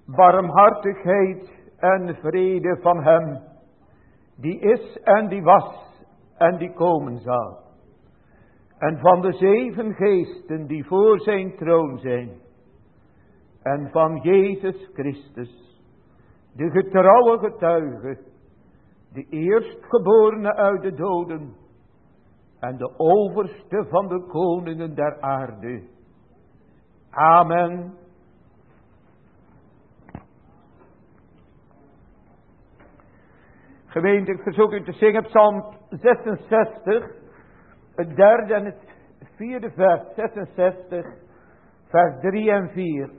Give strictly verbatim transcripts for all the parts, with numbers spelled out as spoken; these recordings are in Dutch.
barmhartigheid en vrede van hem, die is en die was en die komen zal. En van de zeven geesten die voor zijn troon zijn. En van Jezus Christus, de getrouwe getuige, de eerstgeborene uit de doden en de overste van de koningen der aarde. Amen. Gemeente, ik verzoek u te zingen Psalm zesenzestig, het derde en het vierde vers, zesenzestig, vers drie en vier.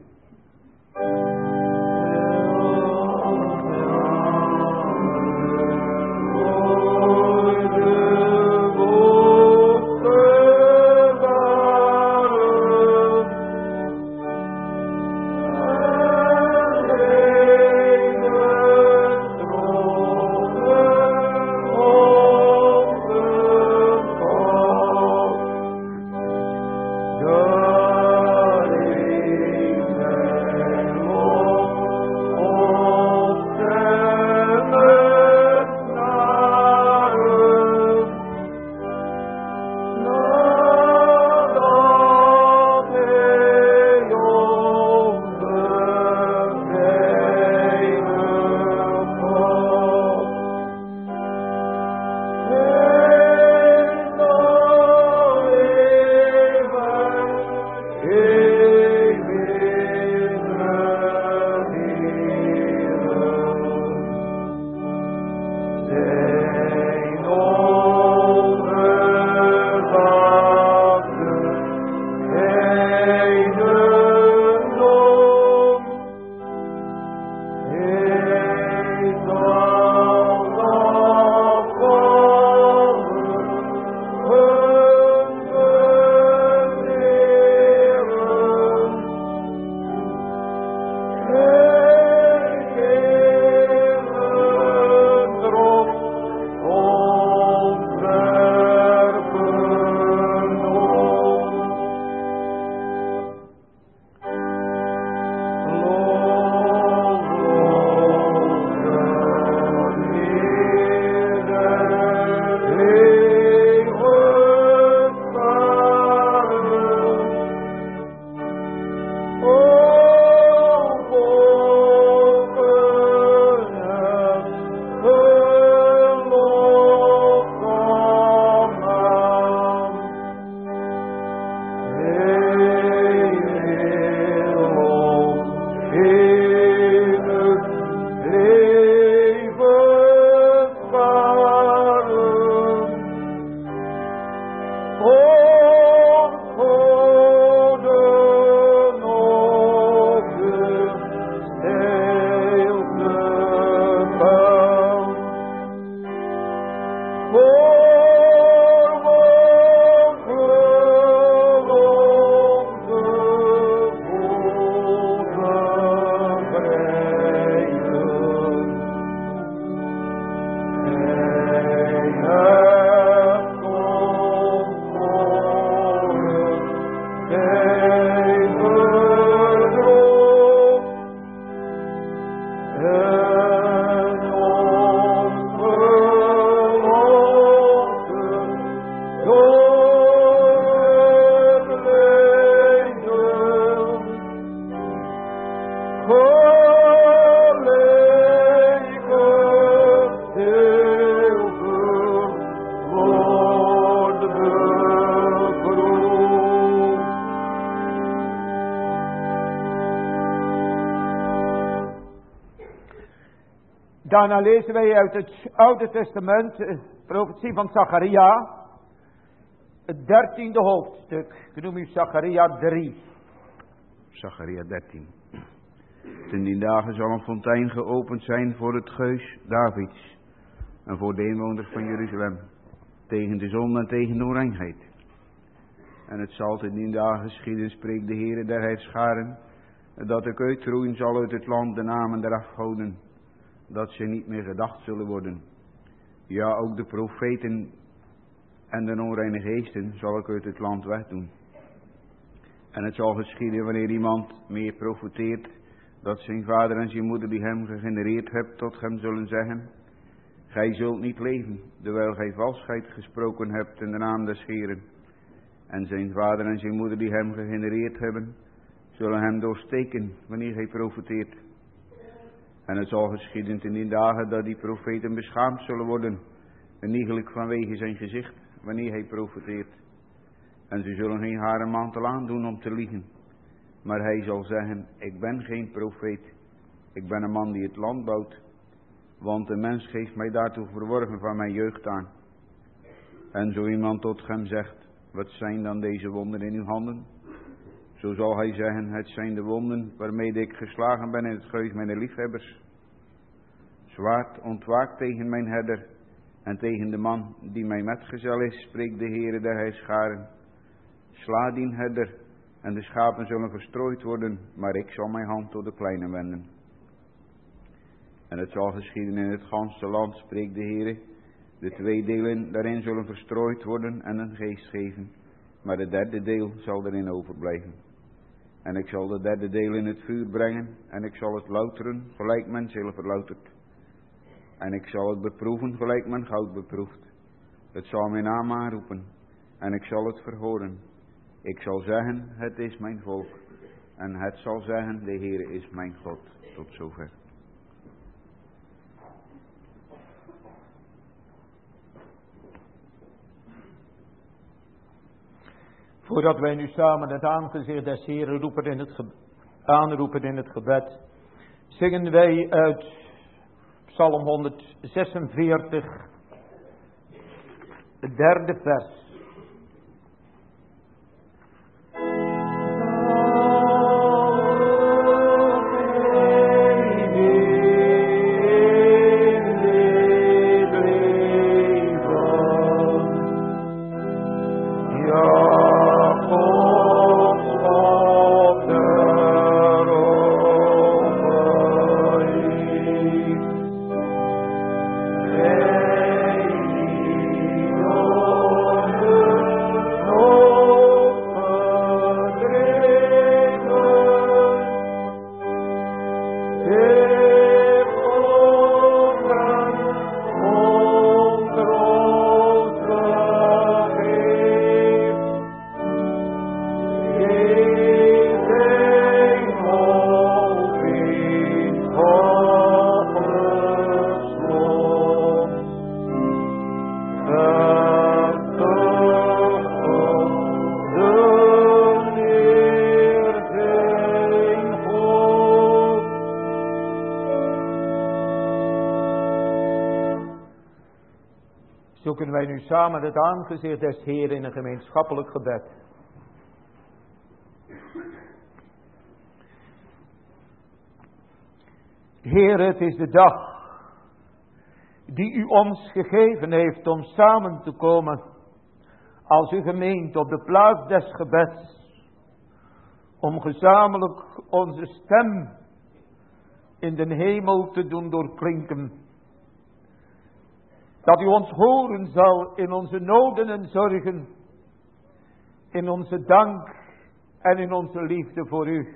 Daarna lezen wij uit het Oude Testament, de profetie van Zacharia, het dertiende hoofdstuk. Ik noem u Zacharia drie. Zacharia dertien. Ten die dagen zal een fontein geopend zijn voor het geus Davids en voor de inwoners van Jeruzalem, tegen de zon en tegen de onreinheid. En het zal ten die dagen geschieden, spreekt de Heere der Heerscharen, dat ik uitroeien zal uit het land de namen der afgoden, dat ze niet meer gedacht zullen worden. Ja, ook de profeten en de onreine geesten zal ik uit het land wegdoen. En het zal geschieden wanneer iemand meer profeteert, dat zijn vader en zijn moeder die hem gegenereerd hebt tot hem zullen zeggen: gij zult niet leven, terwijl gij valsheid gesproken hebt in de naam des Heeren. En zijn vader en zijn moeder die hem gegenereerd hebben, zullen hem doorsteken wanneer hij profeteert. En het zal geschieden in die dagen dat die profeten beschaamd zullen worden, en iegelijk vanwege zijn gezicht, wanneer hij profeteert. En ze zullen geen haren mantel aandoen om te liegen. Maar hij zal zeggen: ik ben geen profeet, ik ben een man die het land bouwt. Want de mens heeft mij daartoe verworven van mijn jeugd aan. En zo iemand tot hem zegt: wat zijn dan deze wonden in uw handen? Zo zal hij zeggen: het zijn de wonden waarmee ik geslagen ben in het geus mijn liefhebbers. Zwaard ontwaakt tegen mijn herder en tegen de man die mijn metgezel is, spreekt de Heere der Heerscharen. Sla dien herder en de schapen zullen verstrooid worden, maar ik zal mijn hand tot de kleine wenden. En het zal geschieden in het ganse land, spreekt de Heere, de twee delen daarin zullen verstrooid worden en een geest geven, maar de derde deel zal erin overblijven. En ik zal de derde deel in het vuur brengen en ik zal het louteren gelijk men zilver loutert. En ik zal het beproeven gelijk men goud beproeft. Het zal mijn naam aanroepen en ik zal het verhoren. Ik zal zeggen: het is mijn volk. En het zal zeggen: de Heere is mijn God. Tot zover. Voordat wij nu samen het aangezicht des Heeren roepen in het ge- aanroepen in het gebed, zingen wij uit Psalm honderdzesenveertig, het derde vers. Zoeken wij nu samen het aangezicht des Heeren in een gemeenschappelijk gebed. Heer, het is de dag die u ons gegeven heeft om samen te komen als uw gemeente op de plaats des gebeds, om gezamenlijk onze stem in den hemel te doen doorklinken. Dat u ons horen zal in onze noden en zorgen, in onze dank en in onze liefde voor u.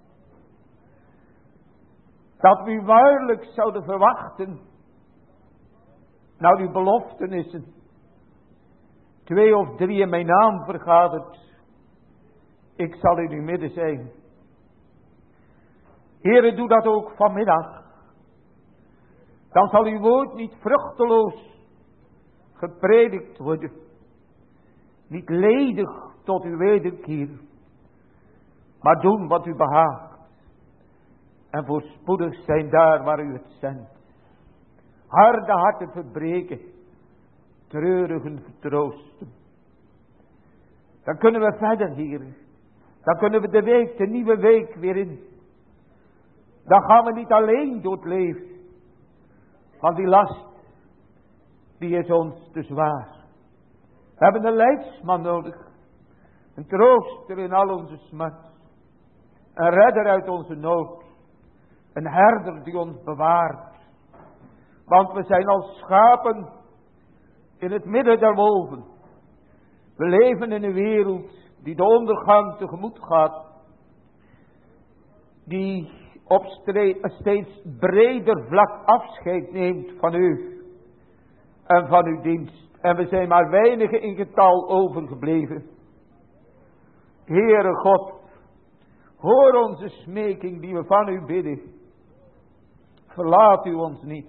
Dat we u waarlijk zouden verwachten naar uw beloftenissen. Twee of drie in mijn naam vergaderd, ik zal in uw midden zijn. Heere, doe dat ook vanmiddag. Dan zal uw woord niet vruchteloos gepredikt worden. Niet ledig tot uw wederkeer. Maar doen wat u behaagt. En voorspoedig zijn daar waar u het zendt. Harde harten verbreken. Treurigen vertroosten. Dan kunnen we verder, Heer. Dan kunnen we de week, de nieuwe week weer in. Dan gaan we niet alleen door het leven. Want die last, die is ons te zwaar. We hebben een leidsman nodig. Een trooster in al onze smart. Een redder uit onze nood. Een herder die ons bewaart. Want we zijn als schapen in het midden der wolven. We leven in een wereld die de ondergang tegemoet gaat. Die op steeds breder vlak afscheid neemt van u en van uw dienst. En we zijn maar weinigen in getal overgebleven. Heere God, hoor onze smeking die we van u bidden. Verlaat u ons niet.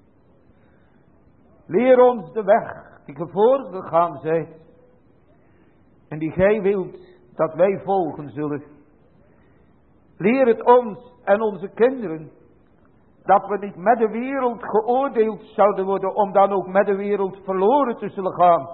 Leer ons de weg die ge voorgegaan zijt en die gij wilt dat wij volgen zullen. Leer het ons en onze kinderen dat we niet met de wereld geoordeeld zouden worden om dan ook met de wereld verloren te zullen gaan.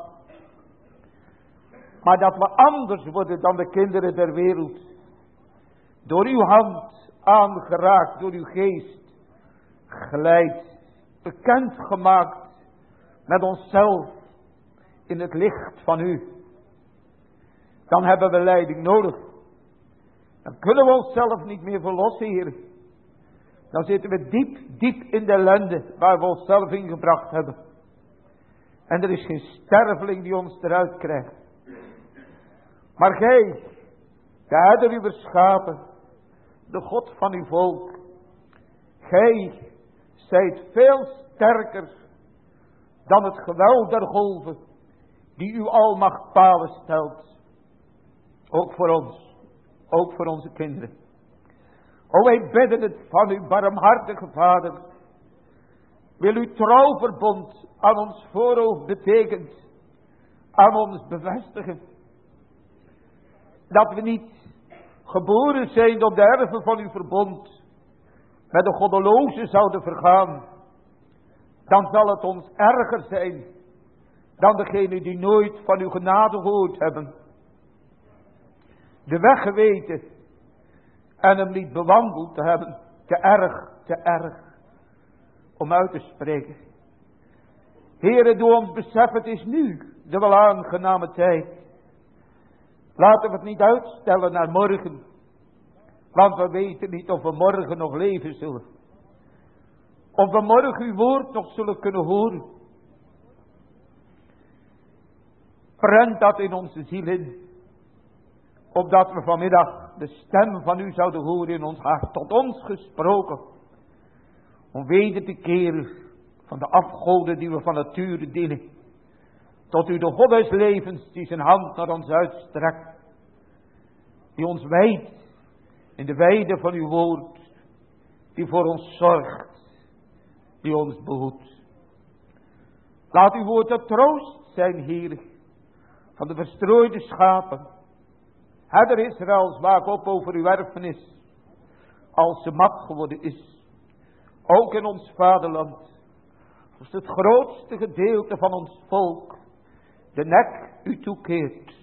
Maar dat we anders worden dan de kinderen der wereld. Door uw hand aangeraakt, door uw geest geleid, bekend gemaakt met onszelf in het licht van u. Dan hebben we leiding nodig. Dan kunnen we onszelf niet meer verlossen, Heer. Dan zitten we diep, diep in de ellende waar we onszelf in gebracht hebben. En er is geen sterveling die ons eruit krijgt. Maar gij, de herder uw schapen, de God van uw volk, gij zijt veel sterker dan het geweld der golven die uw almacht palen stelt. Ook voor ons, ook voor onze kinderen. O, wij bidden het van uw barmhartige Vader. Wil uw trouwverbond aan ons voorhoofd betekent, aan ons bevestigen. Dat we niet geboren zijn op de erven van uw verbond, met de goddelozen zouden vergaan. Dan zal het ons erger zijn dan degenen die nooit van uw genade gehoord hebben. De weg geweten en hem niet bewandeld te hebben, te erg, te erg om uit te spreken. Heere, doe ons beseffen, het is nu de wel aangename tijd. Laten we het niet uitstellen naar morgen, want we weten niet of we morgen nog leven zullen. Of we morgen uw woord nog zullen kunnen horen. Prent dat in onze ziel in, opdat we vanmiddag de stem van u zouden horen in ons hart, tot ons gesproken, om weder te keren van de afgoden die we van nature dienen, tot u de God des levens die zijn hand naar ons uitstrekt, die ons wijdt in de weide van uw woord, die voor ons zorgt, die ons behoedt. Laat uw woord de troost zijn, Heer, van de verstrooide schapen. Herder Israëls, waak op over uw erfenis, als ze mat geworden is. Ook in ons vaderland, als het grootste gedeelte van ons volk de nek u toekeert,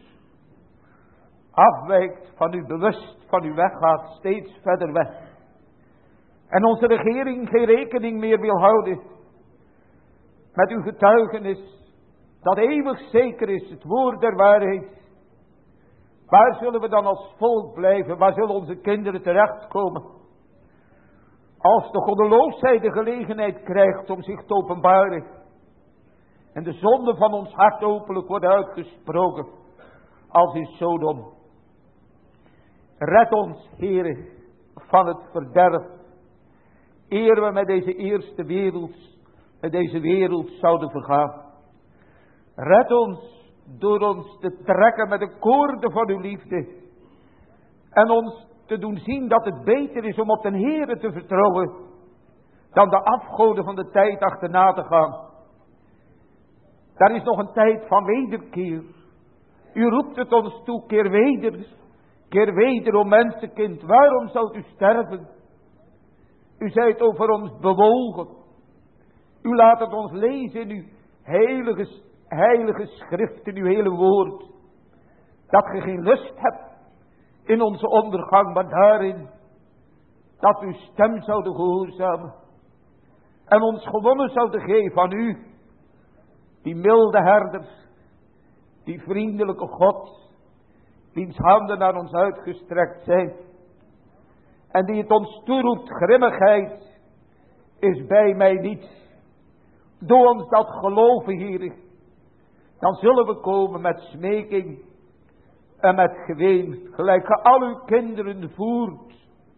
afwijkt van u, bewust van u weggaat, steeds verder weg. En onze regering geen rekening meer wil houden met uw getuigenis, dat eeuwig zeker is, het woord der waarheid. Waar zullen we dan als volk blijven? Waar zullen onze kinderen terechtkomen? Als de goddeloosheid de gelegenheid krijgt om zich te openbaren en de zonde van ons hart openlijk wordt uitgesproken, als in Sodom. Red ons, Heere, van het verderf, eer we met deze eerste wereld, met deze wereld zouden vergaan. Red ons door ons te trekken met de koorden van uw liefde en ons te doen zien dat het beter is om op de Heere te vertrouwen dan de afgoden van de tijd achterna te gaan. Daar is nog een tijd van wederkeer. U roept het ons toe, keer weder, keer weder, o mensenkind, waarom zoudt u sterven? U zijt over ons bewogen. U laat het ons lezen in uw heilige, heilige schrift, in uw hele woord. Dat ge geen lust hebt in onze ondergang, maar daarin dat uw stem zouden gehoorzamen. En ons gewonnen zouden geven aan u. Die milde herder, die vriendelijke God, wiens handen naar ons uitgestrekt zijn. En die het ons toeroept, grimmigheid is bij mij niet. Doe ons dat geloven, Heer. Dan zullen we komen met smeking en met geween. Gelijk ge al uw kinderen voert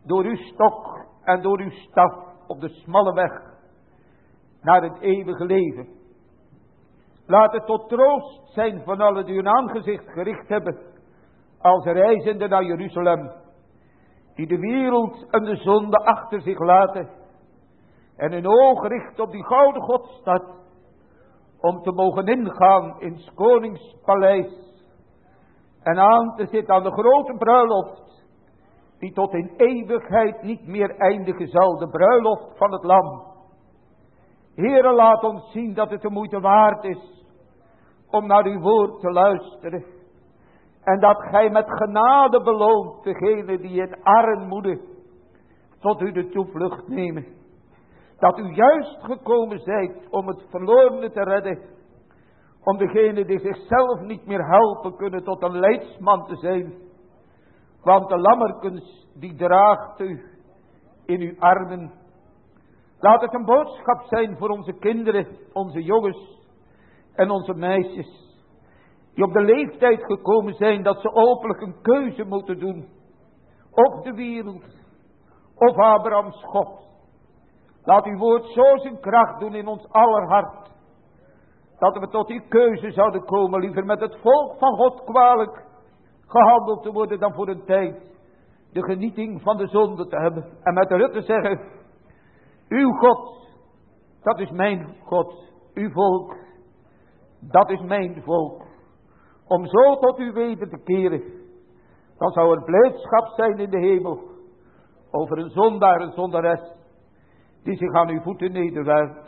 door uw stok en door uw staf op de smalle weg naar het eeuwige leven. Laat het tot troost zijn van allen die hun aangezicht gericht hebben als reizende naar Jeruzalem, die de wereld en de zonde achter zich laten en hun oog richt op die gouden Godstad, om te mogen ingaan in 's konings paleis en aan te zitten aan de grote bruiloft, die tot in eeuwigheid niet meer eindigen zal, de bruiloft van het Lam. Heere, laat ons zien dat het de moeite waard is om naar uw woord te luisteren. En dat gij met genade beloont degene die in armoede tot u de toevlucht nemen. Dat u juist gekomen zijt om het verlorene te redden. Om degene die zichzelf niet meer helpen kunnen tot een leidsman te zijn. Want de lammerkens die draagt u in uw armen. Laat het een boodschap zijn voor onze kinderen, onze jongens en onze meisjes. Die op de leeftijd gekomen zijn dat ze openlijk een keuze moeten doen. Of de wereld, of Abrahams God. Laat uw woord zo zijn kracht doen in ons aller hart. Dat we tot die keuze zouden komen, liever met het volk van God kwalijk gehandeld te worden dan voor een tijd de genieting van de zonde te hebben. En met de Rutte zeggen, uw God, dat is mijn God. Uw volk, dat is mijn volk. Om zo tot uw weten te keren. Dan zou er blijdschap zijn in de hemel. Over een zondaar en zondares. Die zich aan uw voeten nederwerpt.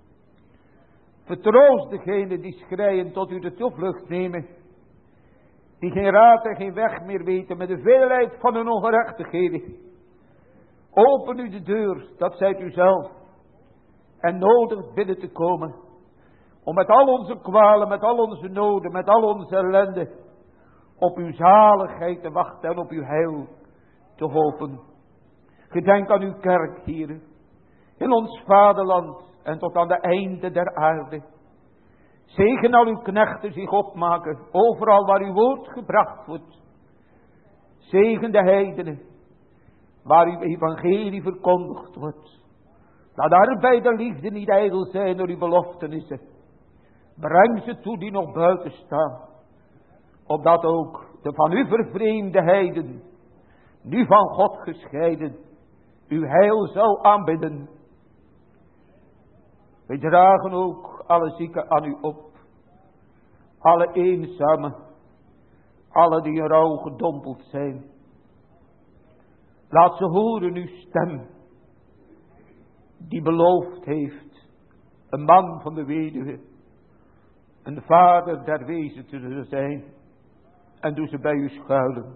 Vertroost degene die schreien tot u de toevlucht nemen. Die geen raad en geen weg meer weten met de veelheid van hun ongerechtigheden. Open u de deur, dat zijt u zelf. En nodig binnen te komen. Om met al onze kwalen, met al onze noden, met al onze ellende. Op uw zaligheid te wachten en op uw heil te hopen. Gedenk aan uw kerk hier. In ons vaderland en tot aan de einde der aarde. Zegen al uw knechten zich opmaken, overal waar uw woord gebracht wordt. Zegen de heidenen, waar uw evangelie verkondigd wordt. Laat arbeid en liefde niet ijdel zijn door uw beloftenissen. Breng ze toe die nog buiten staan. Opdat ook de van u vervreemde heiden, nu van God gescheiden, uw heil zal aanbidden. Wij dragen ook alle zieken aan u op. Alle eenzamen. Alle die in rouw gedompeld zijn. Laat ze horen uw stem. Die beloofd heeft. Een man van de weduwe. Een vader der wezen te zullen zijn. En doe ze bij u schuilen.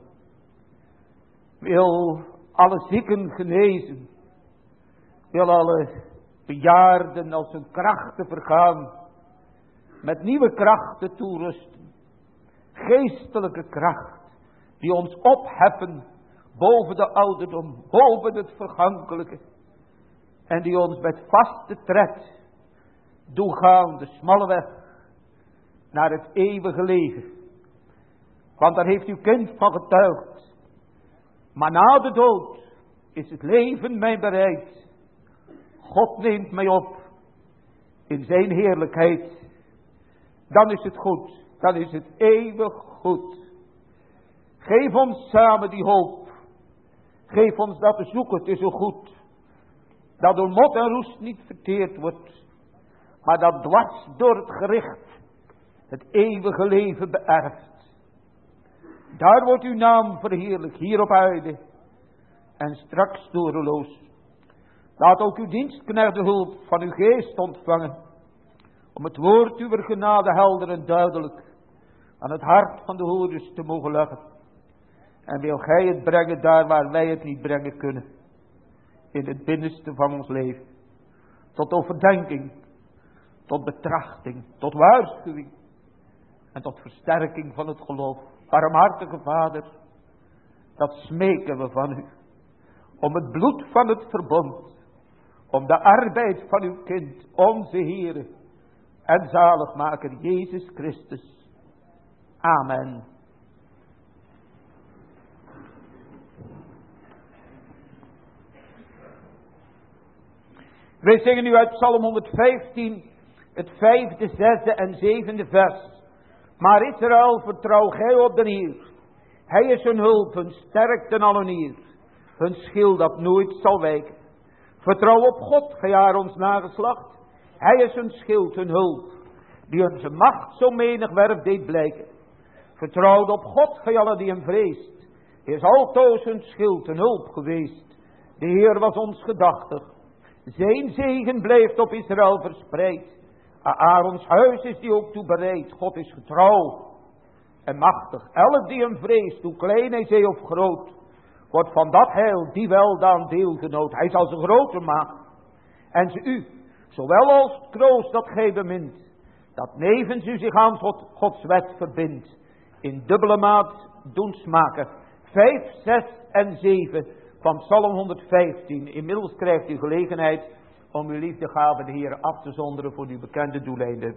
Wil alle zieken genezen. Wil alle bejaarden als hun krachten vergaan, met nieuwe krachten toerusten. Geestelijke kracht, die ons opheffen boven de ouderdom, boven het vergankelijke. En die ons met vaste tred doen gaan de smalle weg naar het eeuwige leven. Want daar heeft uw kind van getuigd. Maar na de dood is het leven mij bereid. God neemt mij op in zijn heerlijkheid. Dan is het goed. Dan is het eeuwig goed. Geef ons samen die hoop. Geef ons dat te zoeken. Het is zo goed. Dat door mot en roest niet verteerd wordt. Maar dat dwars door het gericht het eeuwige leven beërft. Daar wordt uw naam verheerlijk. Hier op aarde. En straks torenloos. Laat ook uw dienstknecht de hulp van uw geest ontvangen. Om het woord uw genade helder en duidelijk aan het hart van de hoorders te mogen leggen. En wil gij het brengen daar waar wij het niet brengen kunnen. In het binnenste van ons leven. Tot overdenking. Tot betrachting. Tot waarschuwing. En tot versterking van het geloof. Barmhartige Vader. Dat smeken we van u. Om het bloed van het verbond. Om de arbeid van uw kind, onze Heere en zaligmaker Jezus Christus. Amen. Wij zingen nu uit Psalm honderdvijftien, het vijfde, zesde en zevende vers. Maar Israël, vertrouw gij op de Heer. Hij is hun hulp, hun sterkte en alonier. Hun schild dat nooit zal wijken. Vertrouw op God, gij Aarons nageslacht. Hij is hun schild, hun hulp, die hun zijn macht zo menig werf deed blijken. Vertrouw op God, gij allen die hem vreest. Hij is altoos hun schild, hun hulp geweest. De Heer was ons gedachtig. Zijn zegen blijft op Israël verspreid. Aan Aarons huis is die ook toe bereid. God is getrouw en machtig. Elk die hem vreest, hoe klein hij zij of groot, wordt van dat heil die weldaan deelgenoot. Hij zal ze groter maken. En ze u, zowel als het kroost dat gij bemint, dat nevens u zich aan God, Gods wet verbindt, in dubbele maat doen smaken. Vijf, zes en zeven van Psalm honderdvijftien. Inmiddels krijgt u gelegenheid om uw liefdegave de Heer af te zonderen voor uw bekende doeleinden.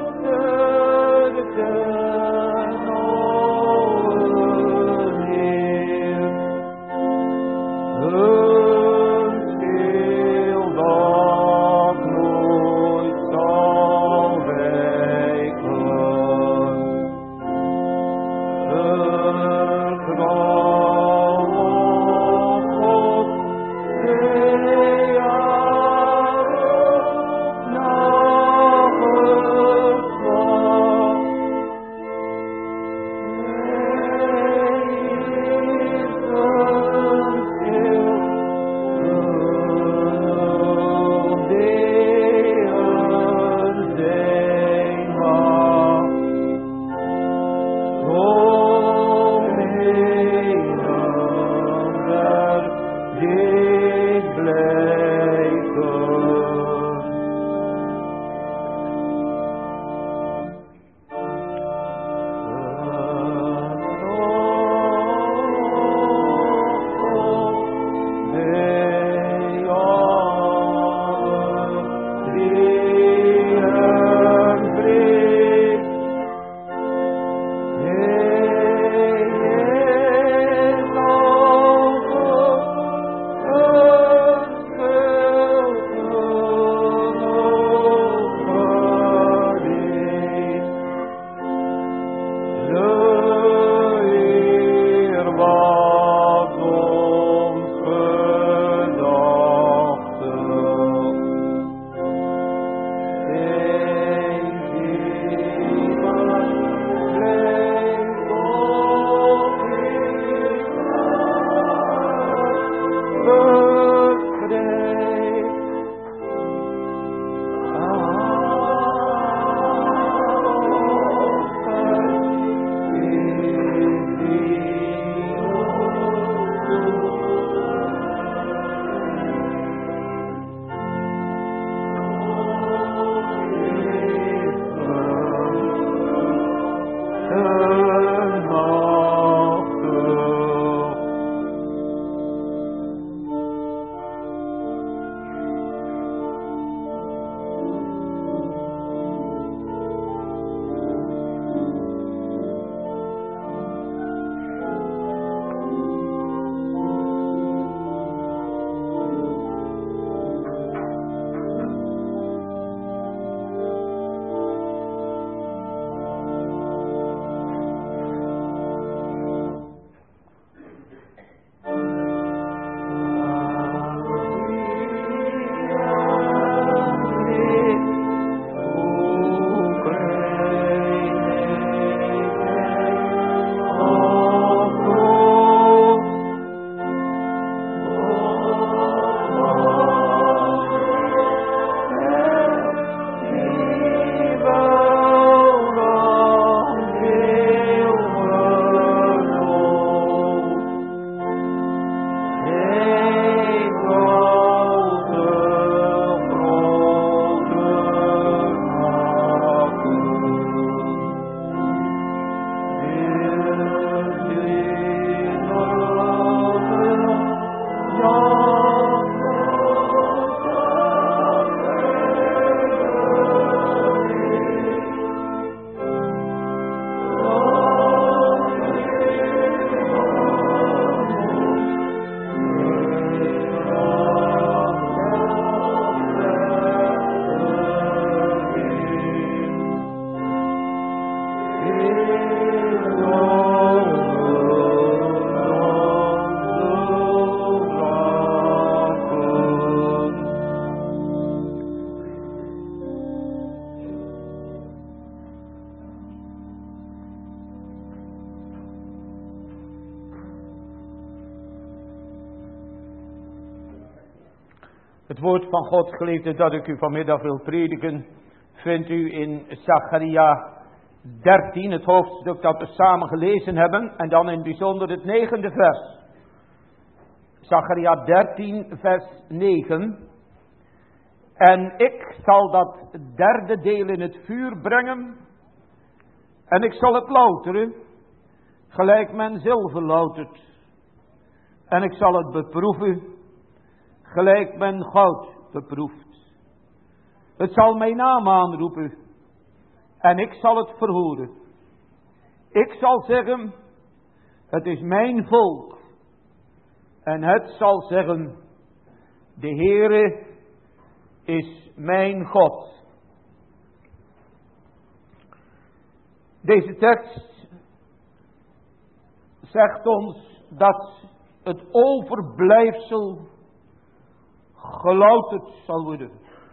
Yeah. Het woord van God, geliefde, dat ik u vanmiddag wil prediken, vindt u in Zacharia dertien, het hoofdstuk dat we samen gelezen hebben, en dan in het bijzonder het negende vers. Zacharia dertien, vers negen. En ik zal dat derde deel in het vuur brengen, en ik zal het louteren, gelijk men zilver loutert. En ik zal het beproeven, gelijk men goud beproeft. Het zal mijn naam aanroepen, en ik zal het verhoren. Ik zal zeggen, het is mijn volk. En het zal zeggen, de Heere is mijn God. Deze tekst zegt ons dat het overblijfsel gelouterd zal worden.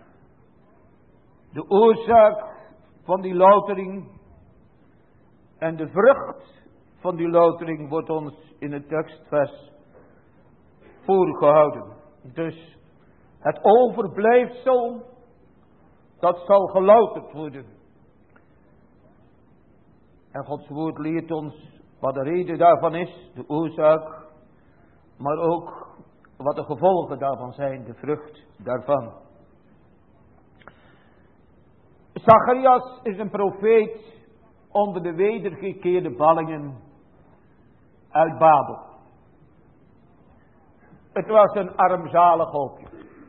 De oorzaak van die loutering en de vrucht van die loutering wordt ons in het tekstvers voorgehouden. Dus het overblijfsel, dat zal gelouterd worden. En Gods woord leert ons wat de reden daarvan is, de oorzaak, maar ook wat de gevolgen daarvan zijn, de vrucht daarvan. Zacharias is een profeet onder de wedergekeerde ballingen uit Babel. Het was een armzalig hoopje.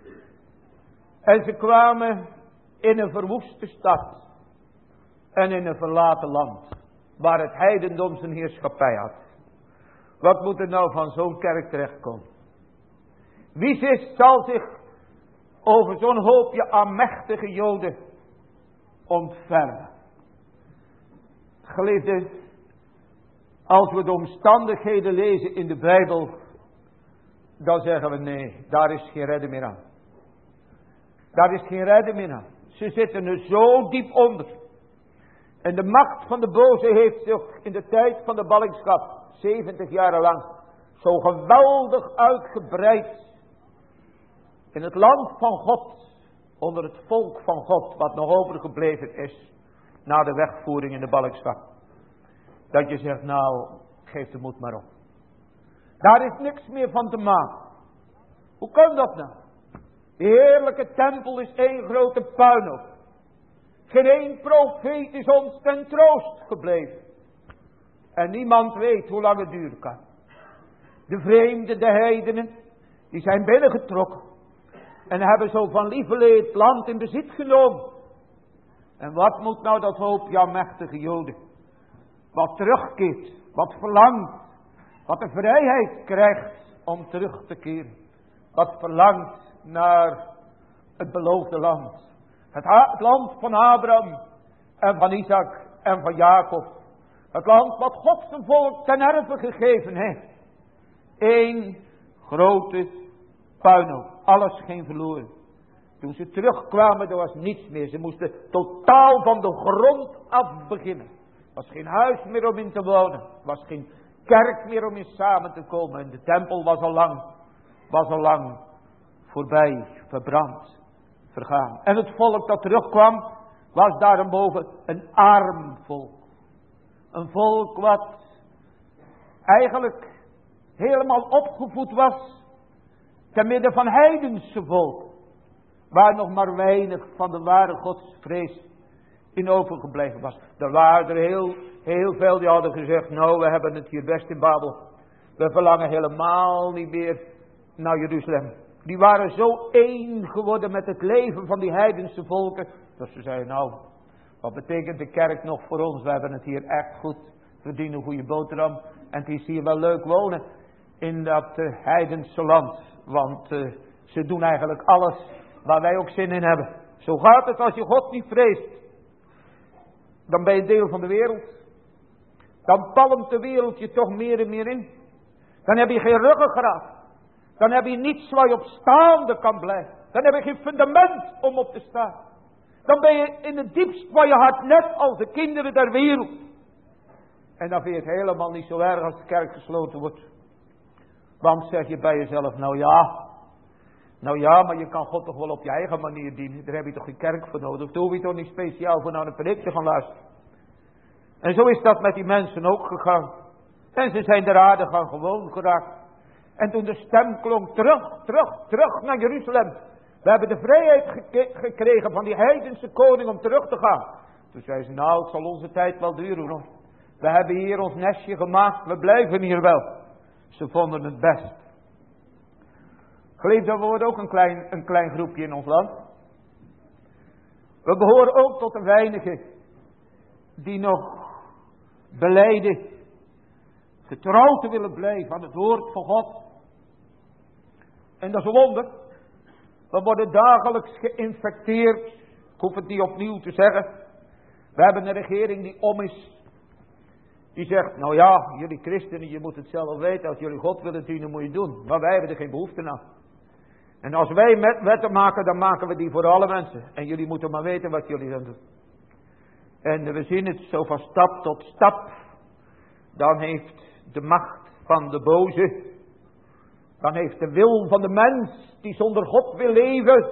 En ze kwamen in een verwoeste stad en in een verlaten land, waar het heidendom zijn heerschappij had. Wat moet er nou van zo'n kerk terechtkomen? Wie zich, zal zich over zo'n hoopje aanmächtige Joden ontfermen? Geliefde, als we de omstandigheden lezen in de Bijbel, dan zeggen we nee, daar is geen redden meer aan. Daar is geen redden meer aan. Ze zitten er zo diep onder. En de macht van de boze heeft zich in de tijd van de ballingschap, zeventig jaren lang, zo geweldig uitgebreid in het land van God, onder het volk van God, wat nog overgebleven is, na de wegvoering in de ballingschap. Dat je zegt, nou, geef de moed maar op. Daar is niks meer van te maken. Hoe kan dat nou? De heerlijke tempel is één grote puinhoop. Geen één profeet is ons ten troost gebleven. En niemand weet hoe lang het duren kan. De vreemden, de heidenen, die zijn binnengetrokken. En hebben zo van lieverlee het land in bezit genomen. En wat moet nou dat hoopje aan machtige Joden? Wat terugkeert, wat verlangt, wat de vrijheid krijgt om terug te keren. Wat verlangt naar het beloofde land. Het, het land van Abraham en van Isaac en van Jacob. Het land wat God zijn volk ten erve gegeven heeft. Eén grote puinhoop. Alles ging verloren. Toen ze terugkwamen, er was niets meer. Ze moesten totaal van de grond af beginnen. Er was geen huis meer om in te wonen. Er was geen kerk meer om in samen te komen. En de tempel was al lang, was al lang voorbij, verbrand, vergaan. En het volk dat terugkwam, was daarboven een arm volk. Een volk wat eigenlijk helemaal opgevoed was te midden van heidense volk, waar nog maar weinig van de ware godsvrees in overgebleven was. Er waren er heel, heel veel die hadden gezegd, nou, we hebben het hier best in Babel. We verlangen helemaal niet meer naar Jeruzalem. Die waren zo één geworden met het leven van die heidense volken, dat ze zeiden, nou, wat betekent de kerk nog voor ons? We hebben het hier echt goed, verdienen een goede boterham. En het is hier wel leuk wonen in dat uh, heidense land. Want uh, ze doen eigenlijk alles waar wij ook zin in hebben. Zo gaat het als je God niet vreest. Dan ben je deel van de wereld. Dan palmt de wereld je toch meer en meer in. Dan heb je geen ruggengraat. Dan heb je niets waar je op staande kan blijven. Dan heb je geen fundament om op te staan. Dan ben je in het diepst van je hart net als de kinderen der wereld. En dan vind je het helemaal niet zo erg als de kerk gesloten wordt. Want zeg je bij jezelf, nou ja, Nou ja, maar je kan God toch wel op je eigen manier dienen. Daar heb je toch geen kerk voor nodig. Daar hoef je toch niet speciaal voor naar een preek te gaan luisteren. En zo is dat met die mensen ook gegaan. En ze zijn er aardig aan gewoon geraakt. En toen de stem klonk, terug, terug, terug naar Jeruzalem. We hebben de vrijheid geke- gekregen van die heidense koning om terug te gaan. Toen zei ze, nou, het zal onze tijd wel duren hoor. We hebben hier ons nestje gemaakt, we blijven hier wel. Ze vonden het best. Geliefden, we worden ook een klein, een klein groepje in ons land. We behoren ook tot de weinigen die nog belijden getrouw te willen blijven aan het woord van God. En dat is een wonder. We worden dagelijks geïnfecteerd. Ik hoef het niet opnieuw te zeggen. We hebben een regering die om is. Die zegt, nou ja, jullie christenen, je moet het zelf weten. Als jullie God willen dienen, moet je het doen. Maar wij hebben er geen behoefte aan. En als wij met wetten maken, dan maken we die voor alle mensen. En jullie moeten maar weten wat jullie gaan doen. En we zien het zo van stap tot stap. Dan heeft de macht van de boze, dan heeft de wil van de mens die zonder God wil leven,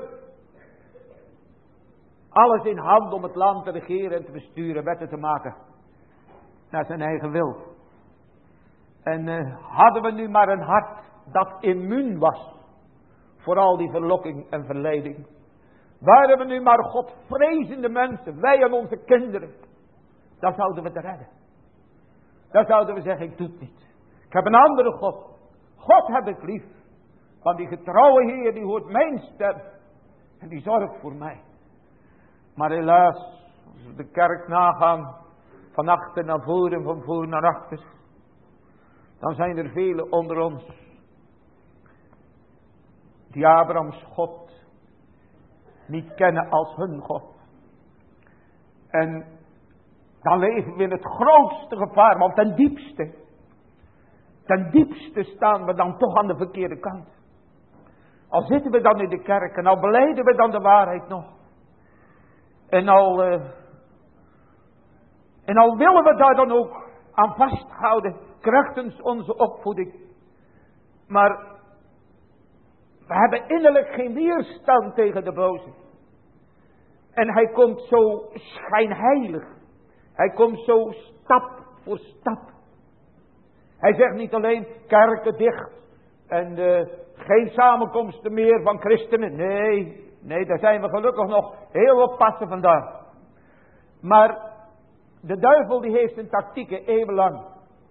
alles in hand om het land te regeren en te besturen, wetten te maken naar zijn eigen wil. En uh, hadden we nu maar een hart dat immuun was voor al die verlokking en verleiding. Waren we nu maar godvrezende mensen, wij en onze kinderen, dan zouden we het redden. Dan zouden we zeggen, ik doe het niet. Ik heb een andere God. God heb ik lief. Want die getrouwe Heer, die hoort mijn stem. En die zorgt voor mij. Maar helaas, als we de kerk nagaan, van achter naar voren en van voor naar achter, dan zijn er velen onder ons die Abrahams God niet kennen als hun God. En dan leven we in het grootste gevaar, want ten diepste, ten diepste staan we dan toch aan de verkeerde kant. Al zitten we dan in de kerk en al belijden we dan de waarheid nog. En al, uh, en al willen we daar dan ook aan vasthouden, krachtens onze opvoeding. Maar we hebben innerlijk geen weerstand tegen de boze. En hij komt zo schijnheilig. Hij komt zo stap voor stap. Hij zegt niet alleen kerken dicht en uh, geen samenkomsten meer van christenen. Nee, nee, daar zijn we gelukkig nog heel wat passen vandaan. Maar de duivel die heeft zijn tactieken eeuwenlang.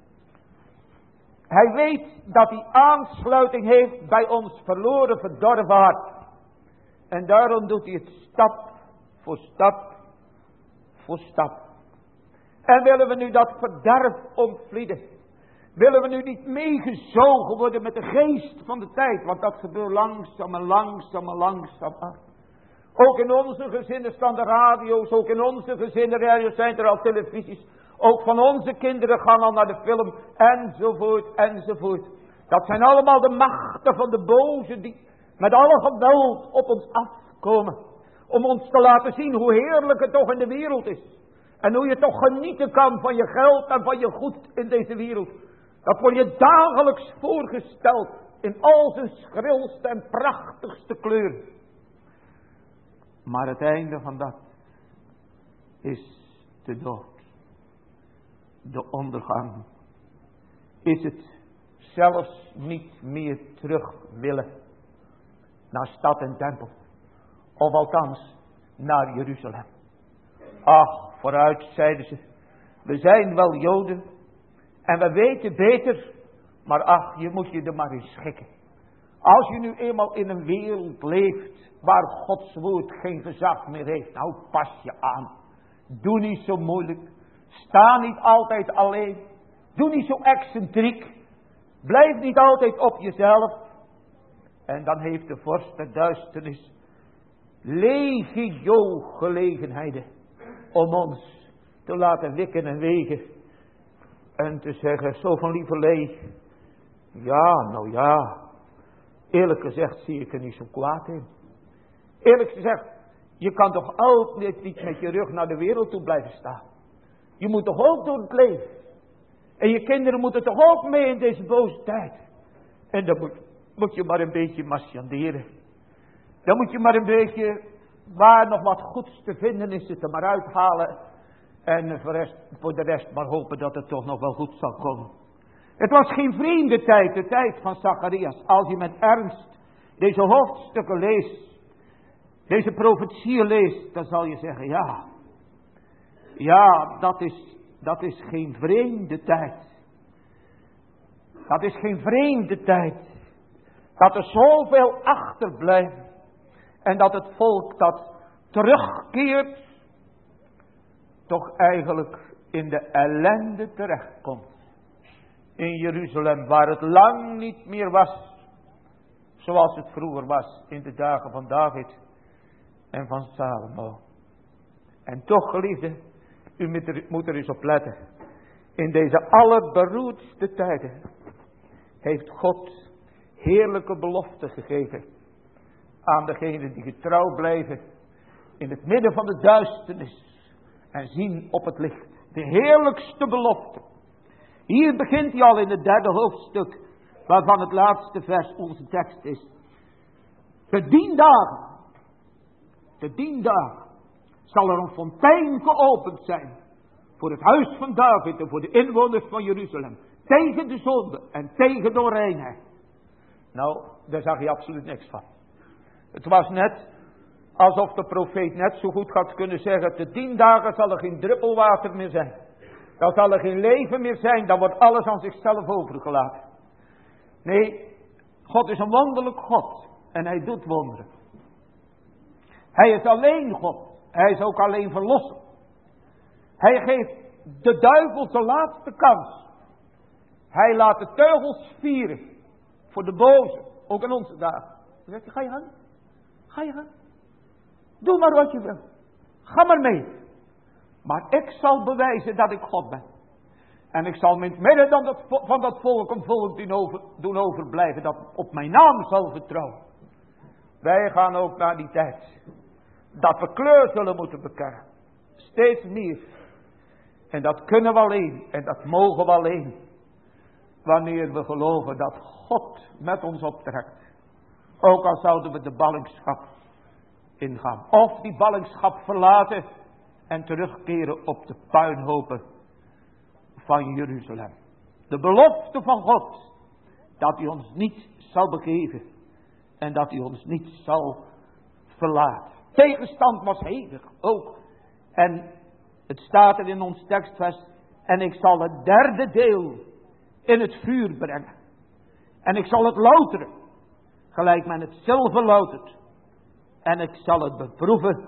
Hij weet dat hij aansluiting heeft bij ons verloren verdorven hart. En daarom doet hij het stap voor stap voor stap. En willen we nu dat verderf ontvlieden? Willen we nu niet meegezogen worden met de geest van de tijd? Want dat gebeurt langzaam en langzaam en langzaam aan. Ook in onze gezinnen staan de radio's. Ook in onze gezinnen radio's zijn er al televisies. Ook van onze kinderen gaan al naar de film. Enzovoort, enzovoort. Dat zijn allemaal de machten van de boze die met alle geweld op ons afkomen. Om ons te laten zien hoe heerlijk het toch in de wereld is. En hoe je toch genieten kan van je geld en van je goed in deze wereld. Dat wordt je dagelijks voorgesteld in al zijn schrilste en prachtigste kleuren. Maar het einde van dat is de dood. De ondergang. Is het zelfs niet meer terug willen naar stad en tempel. Of althans naar Jeruzalem. Ach, vooruit, zeiden ze. We zijn wel Joden. En we weten beter. Maar ach, je moet je er maar in schikken. Als je nu eenmaal in een wereld leeft. Waar Gods woord geen gezag meer heeft. Nou, pas je aan. Doe niet zo moeilijk. Sta niet altijd alleen. Doe niet zo excentriek. Blijf niet altijd op jezelf. En dan heeft de vorst der duisternis legio gelegenheden om ons te laten wikken en wegen. En te zeggen, zo van lieverlee. Ja, nou ja. Eerlijk gezegd zie ik er niet zo kwaad in. Eerlijk gezegd, je kan toch altijd niet met je rug naar de wereld toe blijven staan. Je moet toch ook door het leven. En je kinderen moeten toch ook mee in deze boze tijd. En dan moet, moet je maar een beetje marchanderen. Dan moet je maar een beetje, waar nog wat goeds te vinden is, het er maar uithalen. En voor, rest, voor de rest maar hopen dat het toch nog wel goed zal komen. Het was geen vreemde tijd, de tijd van Zacharias. Als je met ernst deze hoofdstukken leest, deze profetieën leest, dan zal je zeggen, ja, ja, dat is, dat is geen vreemde tijd. Dat is geen vreemde tijd. Dat er zoveel achterblijft. En dat het volk dat terugkeert, toch eigenlijk in de ellende terechtkomt. In Jeruzalem, waar het lang niet meer was, zoals het vroeger was in de dagen van David en van Salomo. En toch, geliefde, u moet er, moet er eens op letten. In deze allerberoerdste tijden heeft God heerlijke beloften gegeven aan degenen die getrouw blijven in het midden van de duisternis en zien op het licht. De heerlijkste belofte. Hier begint hij al in het derde hoofdstuk, waarvan het laatste vers onze tekst is. Te dien dagen, te dien dagen zal er een fontein geopend zijn voor het huis van David en voor de inwoners van Jeruzalem. Tegen de zonde en tegen de onreinheid. Nou, daar zag je absoluut niks van. Het was net alsof de profeet net zo goed had kunnen zeggen, te tien dagen zal er geen druppel water meer zijn. Dan zal er geen leven meer zijn, dan wordt alles aan zichzelf overgelaten. Nee, God is een wonderlijk God en hij doet wonderen. Hij is alleen God, hij is ook alleen verlosser. Hij geeft de duivel zijn laatste kans. Hij laat de teugels vieren voor de boze, ook in onze dagen. Dan zegt hij, ga je gaan? Ga je gaan? Doe maar wat je wil. Ga maar mee. Maar ik zal bewijzen dat ik God ben. En ik zal in het midden van dat, van dat volk een volk doen, over, doen overblijven dat op mijn naam zal vertrouwen. Wij gaan ook naar die tijd dat we kleur zullen moeten bekennen. Steeds meer. En dat kunnen we alleen en dat mogen we alleen wanneer we geloven dat God met ons optrekt. Ook al zouden we de ballingschap ingaan. Of die ballingschap verlaten en terugkeren op de puinhopen van Jeruzalem. De belofte van God dat hij ons niet zal begeven en dat hij ons niet zal verlaten. Tegenstand was hevig ook. En het staat er in ons tekstvers, en ik zal het derde deel in het vuur brengen. En ik zal het louteren, gelijk men het zilver loutert. En ik zal het beproeven,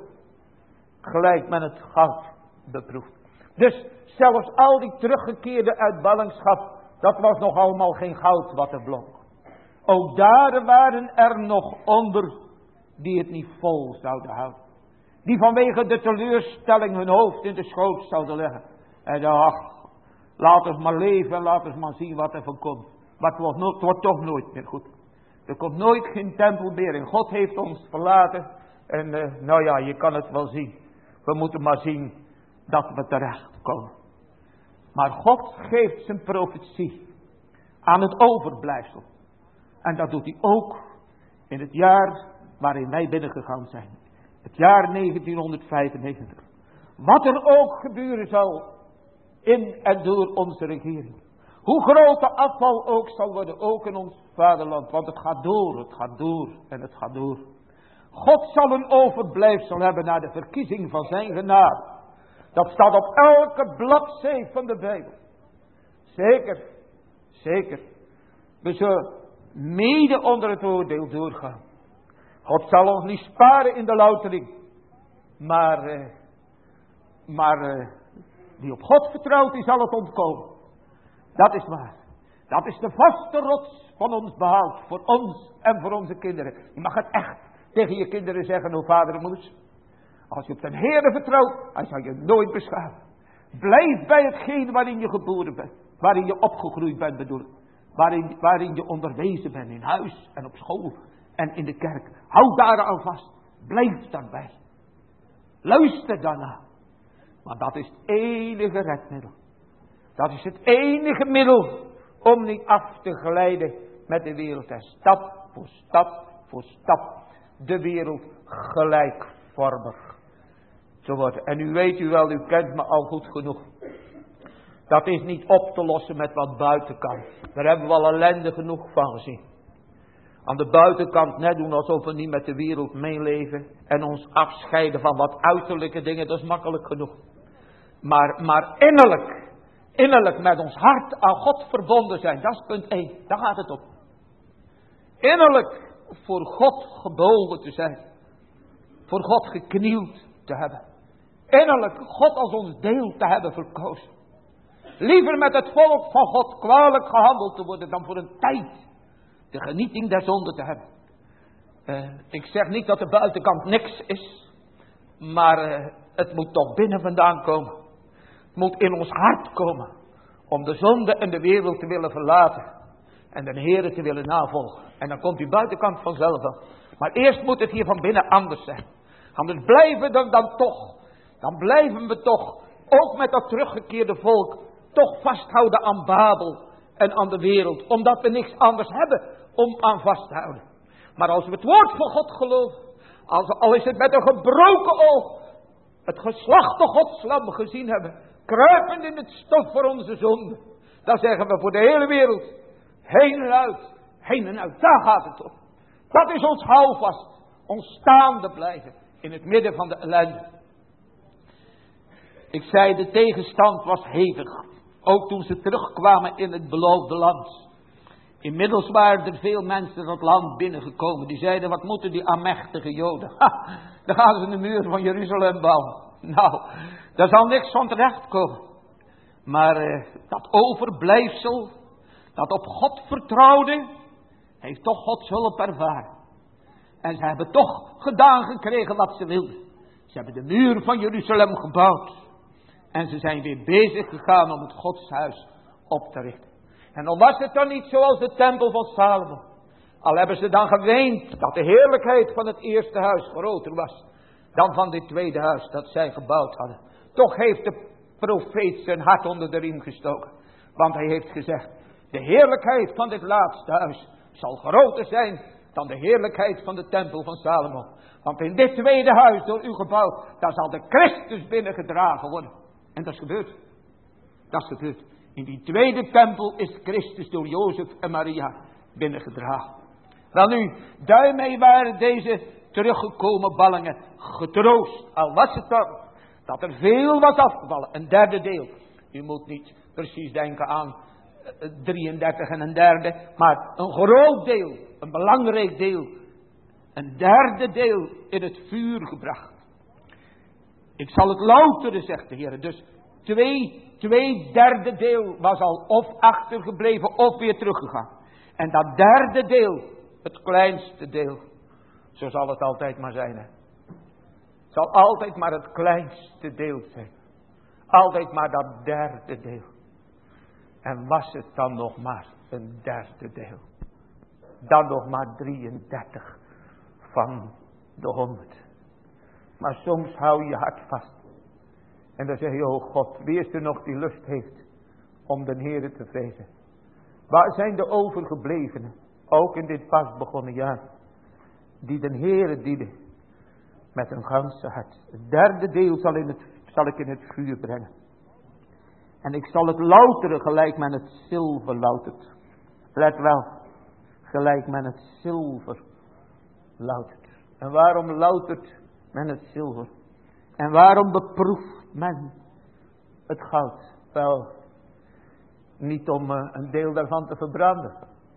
gelijk men het goud beproeft. Dus zelfs al die teruggekeerde uit ballingschap, dat was nog allemaal geen goud wat er blonk. Ook daar waren er nog onder die het niet vol zouden houden. Die vanwege de teleurstelling hun hoofd in de schoot zouden leggen. En dan, ach, laat ons maar leven en laat ons maar zien wat er van komt. Maar het wordt, no- het wordt toch nooit meer goed. Er komt nooit geen tempel meer en God heeft ons verlaten. En uh, nou ja, je kan het wel zien. We moeten maar zien dat we terecht komen. Maar God geeft zijn profetie aan het overblijfsel. En dat doet hij ook in het jaar waarin wij binnengegaan zijn. Het jaar negentienhonderdvijfennegentig. Wat er ook gebeuren zal in en door onze regering. Hoe groot de afval ook zal worden, ook in ons vaderland. Want het gaat door, het gaat door en het gaat door. God zal een overblijfsel hebben naar de verkiezing van zijn genade. Dat staat op elke bladzij van de Bijbel. Zeker, zeker. We zullen mede onder het oordeel doorgaan. God zal ons niet sparen in de loutering. Maar, uh, maar uh, die op God vertrouwt, die zal het ontkomen. Dat is waar. Dat is de vaste rots van ons behoud. Voor ons en voor onze kinderen. Je mag het echt tegen je kinderen zeggen, o vader en moeder. Als je op de Heere vertrouwt, hij zal je nooit beschamen. Blijf bij hetgeen waarin je geboren bent. Waarin je opgegroeid bent bedoel ik. Waarin, waarin je onderwezen bent in huis en op school en in de kerk. Houd daar aan vast. Blijf daarbij. Luister daarna. Want dat is het enige redmiddel. Dat is het enige middel om niet af te glijden met de wereld. En stap voor stap voor stap de wereld gelijkvormig te worden. En u weet u wel, u kent me al goed genoeg. Dat is niet op te lossen met wat buitenkant. Daar hebben we al ellende genoeg van gezien. Aan de buitenkant net doen alsof we niet met de wereld meeleven. En ons afscheiden van wat uiterlijke dingen, dat is makkelijk genoeg. Maar, maar innerlijk, innerlijk met ons hart aan God verbonden zijn. Dat is punt één, daar gaat het om. Innerlijk voor God gebogen te zijn. Voor God geknield te hebben. Innerlijk God als ons deel te hebben verkozen. Liever met het volk van God kwalijk gehandeld te worden dan voor een tijd de genieting der zonde te hebben. Uh, ik zeg niet dat de buitenkant niks is. Maar uh, het moet toch binnen vandaan komen. Het moet in ons hart komen. Om de zonde en de wereld te willen verlaten. En de Heere te willen navolgen. En dan komt die buitenkant vanzelf wel. Maar eerst moet het hier van binnen anders zijn. Anders blijven we dan, dan toch. Dan blijven we toch. Ook met dat teruggekeerde volk. Toch vasthouden aan Babel. En aan de wereld. Omdat we niks anders hebben om aan vast te houden. Maar als we het woord van God geloven. Als, al is het met een gebroken oog. Het geslachte Godslam gezien hebben. Kruipend in het stof voor onze zonde. Dan zeggen we voor de hele wereld. Heen en uit. Heen en uit. Daar gaat het om. Dat is ons houvast. Ons staande blijven. In het midden van de ellende. Ik zei de tegenstand was hevig. Ook toen ze terugkwamen in het beloofde land. Inmiddels waren er veel mensen dat land binnengekomen. Die zeiden, wat moeten die aanmächtige Joden? Ha, dan gaan ze de muur van Jeruzalem bouwen. Nou, daar zal niks van terecht komen. Maar eh, dat overblijfsel, dat op God vertrouwde, heeft toch Gods hulp ervaren. En ze hebben toch gedaan gekregen wat ze wilden. Ze hebben de muur van Jeruzalem gebouwd. En ze zijn weer bezig gegaan om het Godshuis op te richten. En dan was het dan niet zoals de tempel van Salomo. Al hebben ze dan geweend dat de heerlijkheid van het eerste huis groter was dan van dit tweede huis dat zij gebouwd hadden. Toch heeft de profeet zijn hart onder de riem gestoken. Want hij heeft gezegd, de heerlijkheid van dit laatste huis zal groter zijn dan de heerlijkheid van de tempel van Salomo. Want in dit tweede huis door u gebouwd, daar zal de Christus binnengedragen worden. En dat is gebeurd. Dat is gebeurd. In die tweede tempel is Christus door Jozef en Maria binnengedragen. Wel nu, daarmee waren deze teruggekomen ballingen getroost. Al was het dan dat er veel was afgevallen. Een derde deel. U moet niet precies denken aan drieëndertig en een derde. Maar een groot deel. Een belangrijk deel. Een derde deel in het vuur gebracht. Ik zal het louteren, zegt de Heer. Dus twee, twee derde deel was al of achtergebleven of weer teruggegaan. En dat derde deel, het kleinste deel, zo zal het altijd maar zijn. Hè? Het zal altijd maar het kleinste deel zijn. Altijd maar dat derde deel. En was het dan nog maar een derde deel. Dan nog maar drieëndertig van de honderd. Maar soms hou je je hart vast. En dan zeg je, oh God, wie is er nog die lust heeft om de Heere te vrezen? Waar zijn de overgeblevenen, ook in dit pas begonnen jaar, die de Heere dienen met hun ganse hart? Het derde deel zal, in het, zal ik in het vuur brengen. En ik zal het louteren gelijk men het zilver loutert. Let wel, gelijk men het zilver loutert. En waarom loutert men het zilver? En waarom beproeft men het goud? Wel, niet om uh, een deel daarvan te verbranden.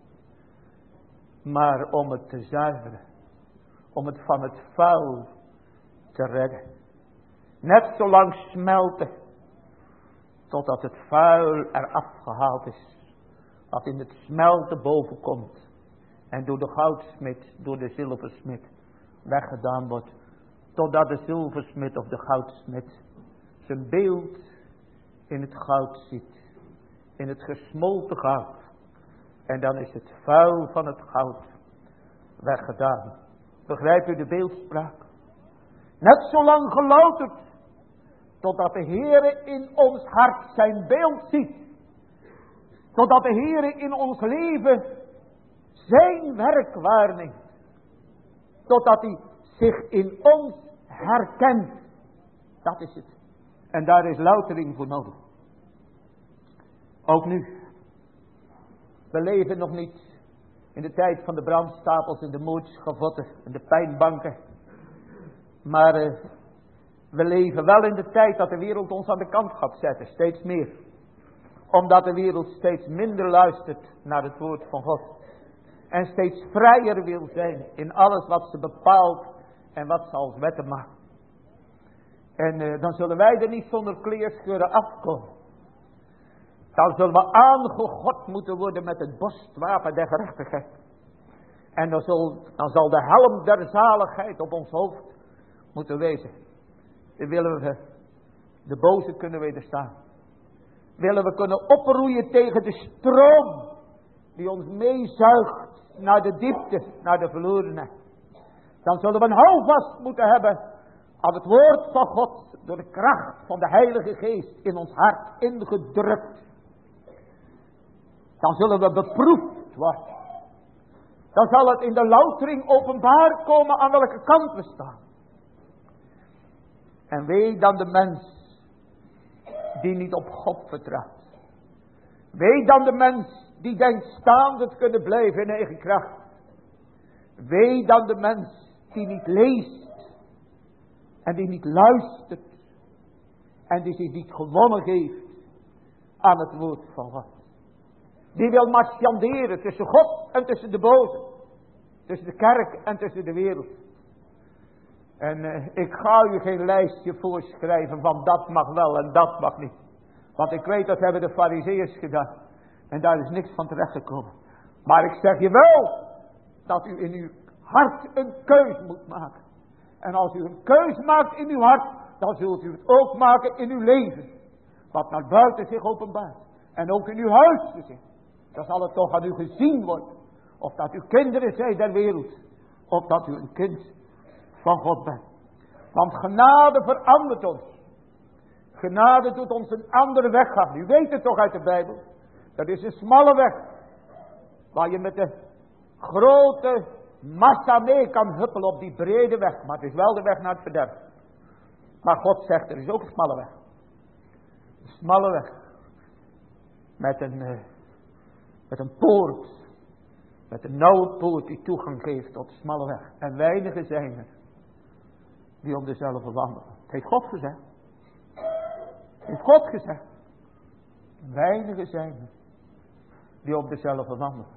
Maar om het te zuiveren. Om het van het vuil te redden. Net zo lang smelten. Totdat het vuil eraf gehaald is. Wat in het smelten boven komt. En door de goudsmid, door de zilversmid weggedaan wordt. Totdat de zilversmid of de goudsmid zijn beeld in het goud ziet. In het gesmolten goud. En dan is het vuil van het goud weggedaan. Begrijpt u de beeldspraak? Net zo lang gelouterd. Totdat de Heere in ons hart zijn beeld ziet. Totdat de Heere in ons leven zijn werk waarneemt. Totdat hij zich in ons herkent. Dat is het. En daar is loutering voor nodig. Ook nu. We leven nog niet in de tijd van de brandstapels en de moordschavotten en de pijnbanken. Maar uh, we leven wel in de tijd dat de wereld ons aan de kant gaat zetten. Steeds meer. Omdat de wereld steeds minder luistert naar het woord van God. En steeds vrijer wil zijn in alles wat ze bepaalt en wat ze als wetten maakt. En uh, dan zullen wij er niet zonder kleerscheuren afkomen. Dan zullen we aangegord moeten worden met het borstwapen der gerechtigheid. En dan zal, dan zal de helm der zaligheid op ons hoofd moeten wezen. Dan willen we de boze kunnen wederstaan. Willen we kunnen oproeien tegen de stroom die ons meezuigt naar de diepte, naar de verlorenheid. Dan zullen we een houvast moeten hebben aan het woord van God door de kracht van de Heilige Geest in ons hart ingedrukt. Dan zullen we beproefd worden. Dan zal het in de loutering openbaar komen aan welke kant we staan. En wee dan de mens die niet op God vertrouwt. Wee dan de mens die denkt staande te kunnen blijven in eigen kracht. Wee dan de mens die niet leest. En die niet luistert. En die zich niet gewonnen geeft aan het woord van God. Die wil marchanderen tussen God en tussen de boze. Tussen de kerk en tussen de wereld. En uh, ik ga u geen lijstje voorschrijven van dat mag wel en dat mag niet. Want ik weet dat hebben de Farizeeërs gedaan. En daar is niks van terechtgekomen. Maar ik zeg je wel dat u in uw hart een keus moet maken. En als u een keus maakt in uw hart, dan zult u het ook maken in uw leven. Wat naar buiten zich openbaart. En ook in uw huisgezin. Dan zal het toch aan u gezien worden. Of dat u kinderen zijn der wereld. Of dat u een kind van God bent. Want genade verandert ons. Genade doet ons een andere weg gaan. U weet het toch uit de Bijbel. Dat is een smalle weg. Waar je met de grote massa mee kan huppelen op die brede weg. Maar het is wel de weg naar het verderf. Maar God zegt er is ook een smalle weg. Een smalle weg. Met een, uh, met een poort. Met een nauwe poort die toegang geeft tot de smalle weg. En weinigen zijn er die om dezelfde wandelen. Het heeft God gezegd. Het heeft God gezegd. Weinigen zijn er die op dezelfde wandelen.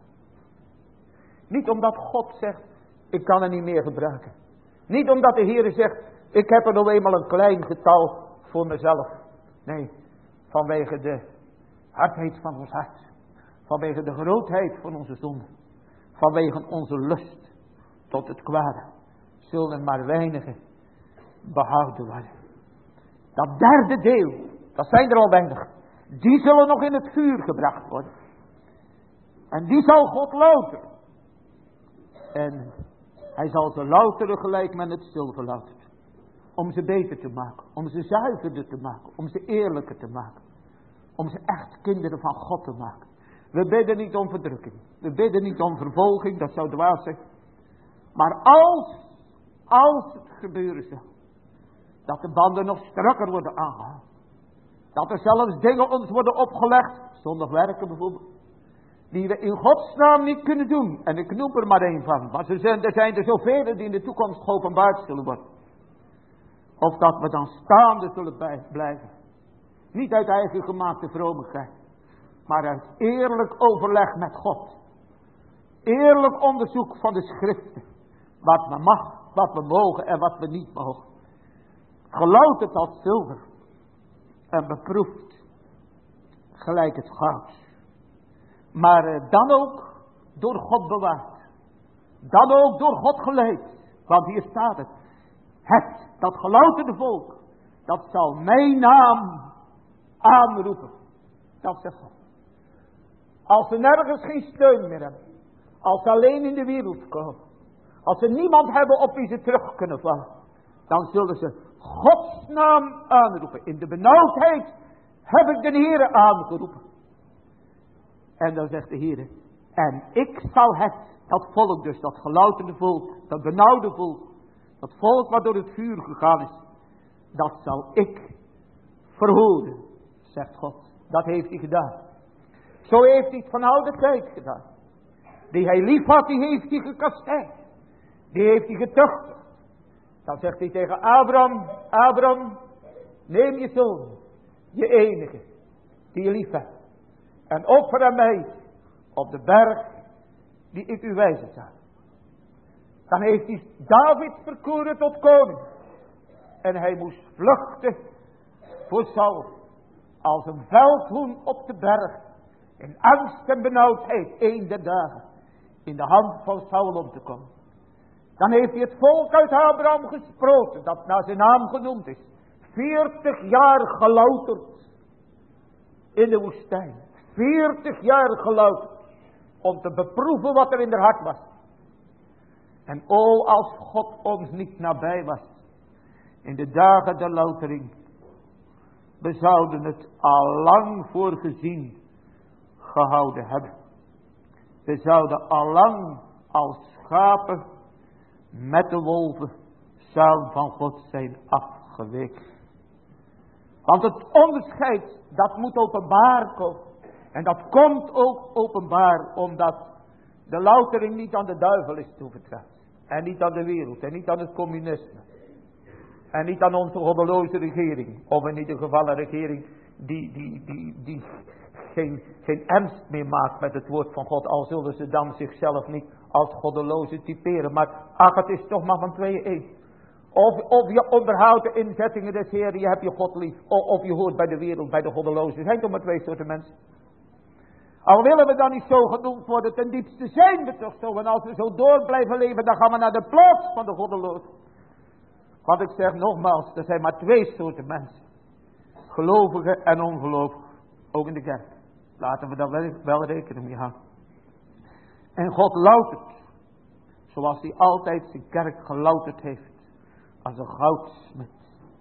Niet omdat God zegt, ik kan er niet meer gebruiken. Niet omdat de Heer zegt, ik heb er nog eenmaal een klein getal voor mezelf. Nee, vanwege de hardheid van ons hart. Vanwege de grootheid van onze zonde. Vanwege onze lust tot het kwade. Zullen maar weinigen behouden worden. Dat derde deel, dat zijn er al weinig. Die zullen nog in het vuur gebracht worden. En die zal God louteren. En hij zal ze louteren gelijk men het zilver loutert. Om ze beter te maken. Om ze zuiverder te maken. Om ze eerlijker te maken. Om ze echt kinderen van God te maken. We bidden niet om verdrukking. We bidden niet om vervolging. Dat zou dwaas zijn. Maar als, als het gebeuren zou. Dat de banden nog strakker worden aangehouden. Dat er zelfs dingen ons worden opgelegd. Zondig werken bijvoorbeeld. Die we in Gods naam niet kunnen doen. En ik noem er maar één van. Maar er zijn, er zijn er zoveel die in de toekomst geopenbaard zullen worden. Of dat we dan staande zullen blijven. Niet uit eigen gemaakte vromigheid. Maar uit eerlijk overleg met God. Eerlijk onderzoek van de schriften. Wat we mag, wat we mogen en wat we niet mogen. Gelouterd als zilver. En beproefd. Gelijk het goud. Maar uh, dan ook door God bewaard. Dan ook door God geleid. Want hier staat het. Het, dat gelouterde volk. Dat zal mijn naam aanroepen. Dat zegt God. Als ze nergens geen steun meer hebben. Als ze alleen in de wereld komen. Als ze niemand hebben op wie ze terug kunnen vallen. Dan zullen ze Gods naam aanroepen. In de benauwdheid heb ik de Heere aangeroepen. En dan zegt de Heere. En ik zal het, dat volk dus, dat gelouterde volk, dat benauwde volk, dat volk wat door het vuur gegaan is, dat zal ik verhoeden, zegt God. Dat heeft hij gedaan. Zo heeft hij het van oude tijd gedaan. Die hij lief had, die heeft hij gekastijd. Die heeft hij getuchtigd. Dan zegt hij tegen Abraham, Abraham, neem je zoon, je enige, die je lief hebt, en offer aan mij op de berg die ik u wijzen zal. Dan heeft hij David verkoren tot koning. En hij moest vluchten voor Saul. Als een veldhoen op de berg. In angst en benauwdheid een der dagen. In de hand van Saul om te komen. Dan heeft hij het volk uit Abraham gesproken. Dat naar zijn naam genoemd is. Veertig jaar gelouterd. In de woestijn. Veertig jaar gelouterd. Om te beproeven wat er in haar hart was. En o, als God ons niet nabij was. In de dagen der loutering. We zouden het al lang voorgezien gehouden hebben. We zouden al lang als schapen met de wolven samen van God zijn afgeweken. Want het onderscheid, dat moet openbaar komen. En dat komt ook openbaar omdat de loutering niet aan de duivel is toevertrouwd. En niet aan de wereld. En niet aan het communisme. En niet aan onze goddeloze regering. Of in ieder geval een regering die, die, die, die geen, geen ernst meer maakt met het woord van God. Al zullen ze dan zichzelf niet als goddeloze typeren. Maar ach, het is toch maar van tweeën één. Of, of je onderhoudt de inzettingen des Heeren, je hebt je God lief. Of, of je hoort bij de wereld, bij de goddelozen. Er zijn toch maar twee soorten mensen. Al willen we dan niet zo genoemd worden, ten diepste zijn we toch zo. En als we zo door blijven leven, dan gaan we naar de plaats van de goddelozen. Want ik zeg nogmaals, er zijn maar twee soorten mensen. Gelovigen en ongelovigen. Ook in de kerk. Laten we daar wel, wel rekening mee houden. En God loutert. Zoals hij altijd zijn kerk gelouterd heeft. Als een goudsmid.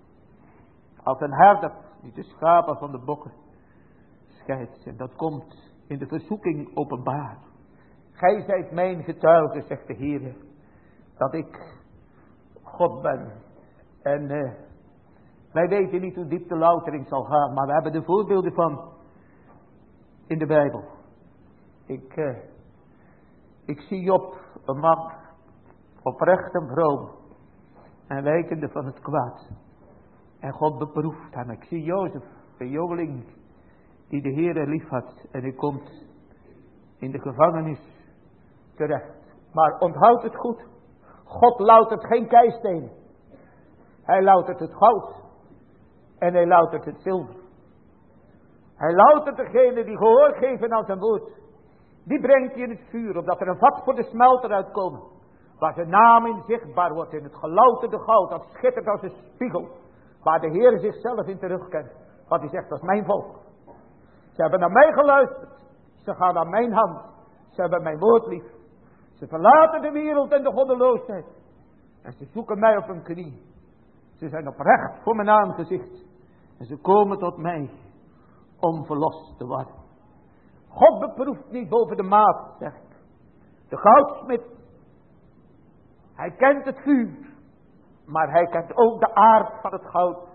Als een herder die de schapen van de bokken scheidt. En dat komt in de verzoeking openbaar. Gij zijt mijn getuige, zegt de Heer, dat ik God ben. En uh, wij weten niet hoe diep de loutering zal gaan, maar we hebben de voorbeelden van in de Bijbel. Ik, uh, ik zie Job, een man, oprecht en vroom, en wijkende van het kwaad. En God beproeft hem. Ik zie Jozef, een jongeling, die de Heere lief had. En hij komt in de gevangenis terecht. Maar onthoud het goed. God loutert geen keistenen. Hij loutert het goud. En hij loutert het zilver. Hij loutert degene die gehoor geven aan zijn woord. Die brengt hij in het vuur. Opdat er een vat voor de smelter uitkomt. Waar zijn naam in zichtbaar wordt. In het gelouterde goud. Dat schittert als een spiegel. Waar de Heer zichzelf in terugkent. Want hij zegt, dat is mijn volk. Ze hebben naar mij geluisterd. Ze gaan naar mijn hand. Ze hebben mijn woord lief. Ze verlaten de wereld en de goddeloosheid. En ze zoeken mij op hun knie. Ze zijn oprecht voor mijn aangezicht. En ze komen tot mij om verlost te worden. God beproeft niet boven de maat, zegt de goudsmid. Hij kent het vuur. Maar hij kent ook de aard van het goud.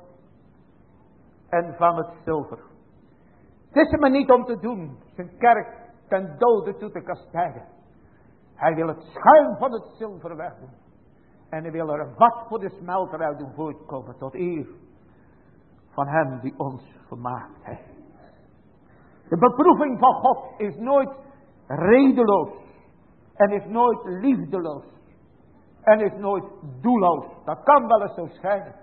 En van het zilver. Het is hem maar niet om te doen zijn kerk ten dode toe te kastijden. Hij wil het schuim van het zilver wegdoen. En hij wil er een vat voor de smelter uit doen voortkomen. Tot eer van hem die ons vermaakt heeft. De beproeving van God is nooit redeloos. En is nooit liefdeloos. En is nooit doelloos. Dat kan wel eens zo schijnen.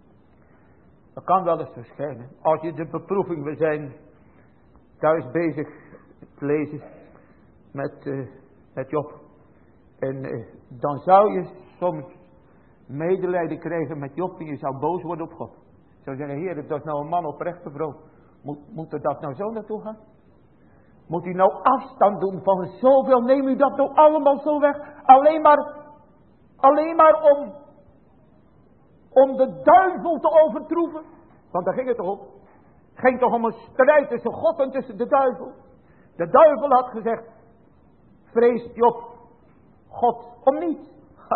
Dat kan wel eens zo schijnen. Als je de beproeving, we zijn thuis bezig te lezen met, uh, met Job. En uh, dan zou je soms medelijden krijgen met Job en je zou boos worden op God. Je zou zeggen, Heer, dat is nou een man oprechte vrouw. Moet, moet er dat nou zo naartoe gaan? Moet hij nou afstand doen van zoveel? Neem u dat nou allemaal zo weg? Alleen maar, alleen maar om, om de duivel te overtroeven? Want daar ging het toch om. Het ging toch om een strijd tussen God en tussen de duivel. De duivel had gezegd, vreest Job God om niets?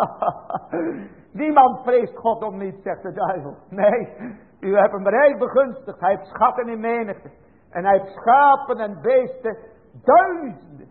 Niemand vreest God om niets, zegt de duivel. Nee, u hebt hem rijk begunstigd. Hij heeft schatten in menigte. En hij heeft schapen en beesten, duizenden.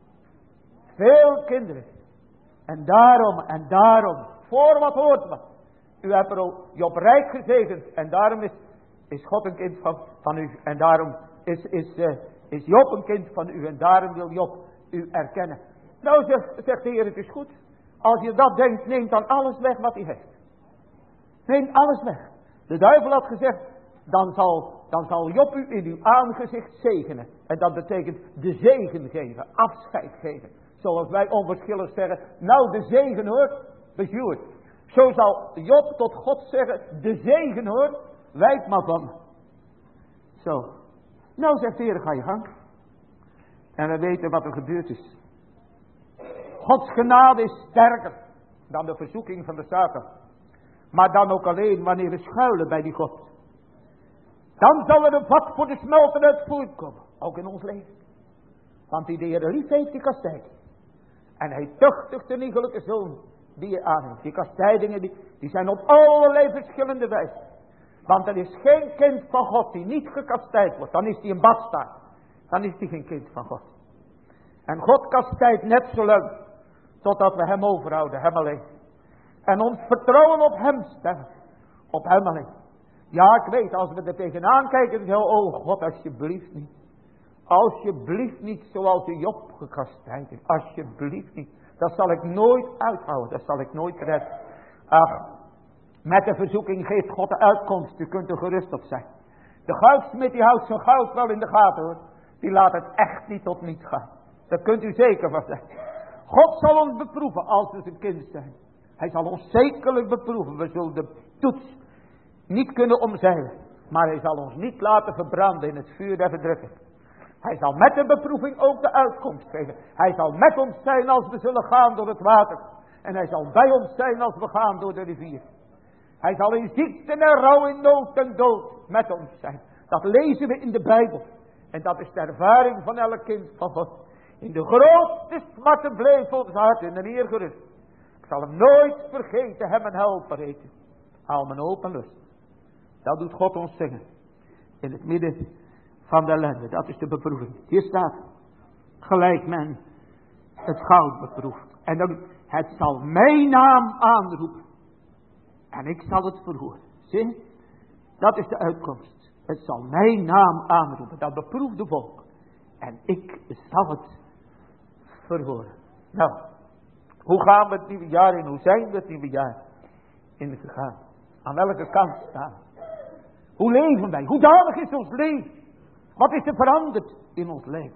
Veel kinderen. En daarom, en daarom, voor wat hoort wat. U hebt er ook Job rijk gezegend. En daarom is, is God een kind van, van u. En daarom is, is, uh, is Job een kind van u. En daarom wil Job u erkennen. Nou zegt, zegt de Heer, het is goed. Als je dat denkt, neemt dan alles weg wat hij heeft. Neem alles weg. De duivel had gezegd, dan zal, dan zal Job u in uw aangezicht zegenen. En dat betekent de zegen geven, afscheid geven. Zoals wij onverschillig zeggen, nou de zegen hoor, bejuurt. Zo zal Job tot God zeggen, de zegen hoor, wijd maar van me. Zo. Nou zegt de Heer, ga je gang. En we weten wat er gebeurd is. Gods genade is sterker dan de verzoeking van de Satan. Maar dan ook alleen wanneer we schuilen bij die God. Dan zal er een vat voor de smelten uit voortkomen. Ook in ons leven. Want die de Heer lief heeft, die kastijdt. En hij tuchtigt de iegelijke zoon die je aanneemt. Die kastijdingen die, die zijn op allerlei verschillende wijzen. Want er is geen kind van God die niet gekastijd wordt. Dan is hij een bastaard. Dan is hij geen kind van God. En God kastijdt net zo lang. Totdat we hem overhouden, hem alleen. En ons vertrouwen op hem stellen. Op hem alleen. Ja, ik weet, als we er tegenaan kijken, dan oh God, alsjeblieft niet. Alsjeblieft niet zoals u Job gekastijd heeft. Alsjeblieft niet. Dat zal ik nooit uithouden. Dat zal ik nooit redden. Ach, met de verzoeking geeft God de uitkomst. U kunt er gerust op zijn. De goudsmid die houdt zijn goud wel in de gaten hoor. Die laat het echt niet tot niets gaan. Daar kunt u zeker van zijn. God zal ons beproeven als we zijn kind zijn. Hij zal ons zekerlijk beproeven. We zullen de toets niet kunnen omzeilen. Maar hij zal ons niet laten verbranden in het vuur der verdrukking. Hij zal met de beproeving ook de uitkomst geven. Hij zal met ons zijn als we zullen gaan door het water. En hij zal bij ons zijn als we gaan door de rivier. Hij zal in ziekte en rouw, in nood en dood met ons zijn. Dat lezen we in de Bijbel. En dat is de ervaring van elk kind van God. In de grootste smarten bleef ons hart in de Heer gerust. Ik zal hem nooit vergeten, hem een helper eten. Haal mijn hoop en lust. Dat doet God ons zingen. In het midden van de ellende. Dat is de beproeving. Hier staat. Gelijk men het goud beproeft. En dan, het zal mijn naam aanroepen. En ik zal het verhoren. Zie? Dat is de uitkomst. Het zal mijn naam aanroepen. Dat beproefde volk. En ik zal het verhoren. Nou. Hoe gaan we het nieuwe jaar in? Hoe zijn we het nieuwe jaar in gegaan? Aan welke kant staan? Hoe leven wij? Hoe danig is ons leven? Wat is er veranderd in ons leven?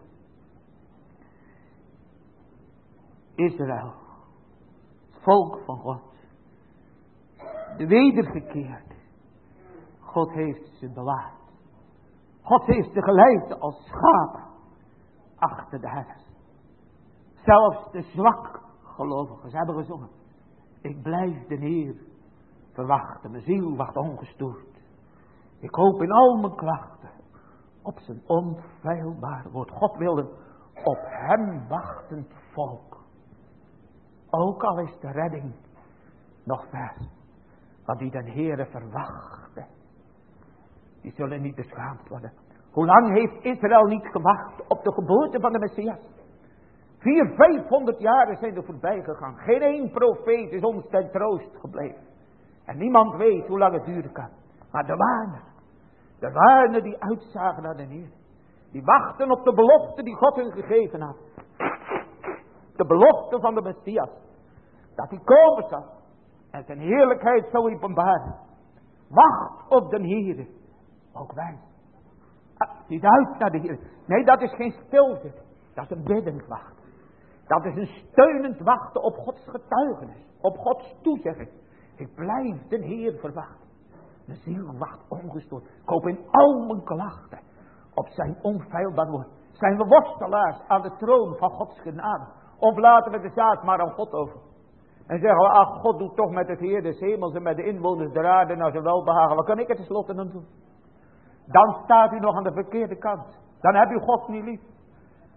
Israël. Het volk van God. De wedergekeerd. God heeft ze bewaard. God heeft ze geleid als schapen achter de herders. Zelfs de zwak gelovigen, ze hebben gezongen. Ik blijf de Heer verwachten. Mijn ziel wacht ongestoord. Ik hoop in al mijn klachten op zijn onfeilbaar woord. God wilde op hem wachtend volk. Ook al is de redding nog ver. Want die den Heere verwachten. Die zullen niet beschaamd worden. Hoe lang heeft Israël niet gewacht op de geboorte van de Messias? Vier, vijfhonderd jaren zijn er voorbij gegaan. Geen één profeet is ons ten troost gebleven. En niemand weet hoe lang het duren kan. Maar er waren er. Er waren er die uitzagen naar de Heer. Die wachten op de belofte die God hun gegeven had. De belofte van de Messias. Dat hij komen zal. En zijn heerlijkheid zou openbaren. Wacht op de Heer. Ook wij. Ah, niet uit naar de Heer. Nee, dat is geen stilte. Dat is een biddend wachten. Dat is een steunend wachten op Gods getuigenis. Op Gods toezegging. Ik blijf de Heer verwachten. Mijn ziel wacht ongestoord. Ik hoop in al mijn klachten op zijn onfeilbaar woord. Zijn we worstelaars aan de troon van Gods genade? Of laten we de zaak maar aan God over? En zeggen we, ach, God doet toch met het Heer des hemels en met de inwoners der aarde nou zijn welbehagen. Wat kan ik het tenslotte dan doen? Dan staat u nog aan de verkeerde kant. Dan heb u God niet lief.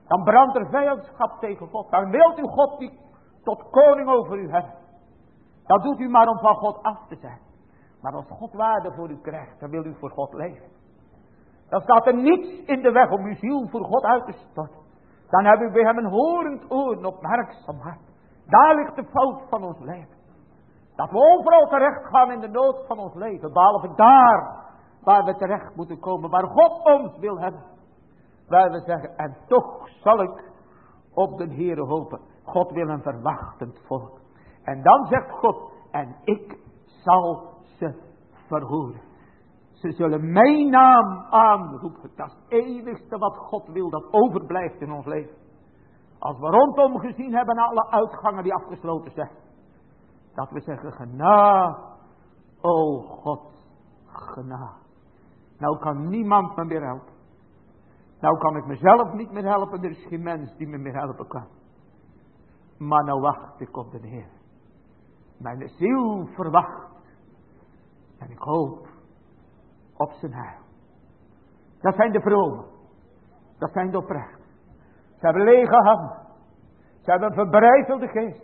Dan brandt er vijandschap tegen God. Dan wilt u God niet tot koning over u hebben. Dat doet u maar om van God af te zijn. Maar als God waarde voor u krijgt, dan wil u voor God leven. Dan staat er niets in de weg om uw ziel voor God uit te storten. Dan hebben we bij hem een horend oor en opmerkzaam hart. Daar ligt de fout van ons leven. Dat we overal terecht gaan in de nood van ons leven. Behalve daar waar we terecht moeten komen. Waar God ons wil hebben. Waar we zeggen, en toch zal ik op de Heere hopen. God wil een verwachtend volk. En dan zegt God, en ik zal ze verhoren. Ze zullen mijn naam aanroepen. Dat is het enigste wat God wil dat overblijft in ons leven. Als we rondom gezien hebben alle uitgangen die afgesloten zijn. Dat we zeggen, genade, o God, genade. Nou kan niemand me meer helpen. Nou kan ik mezelf niet meer helpen. Er is geen mens die me meer helpen kan. Maar nou wacht ik op de Heer. Mijn ziel verwacht. En ik hoop op zijn heil. Dat zijn de vromen. Dat zijn de oprechten. Ze hebben lege handen. Ze hebben een verbrijzelde geest.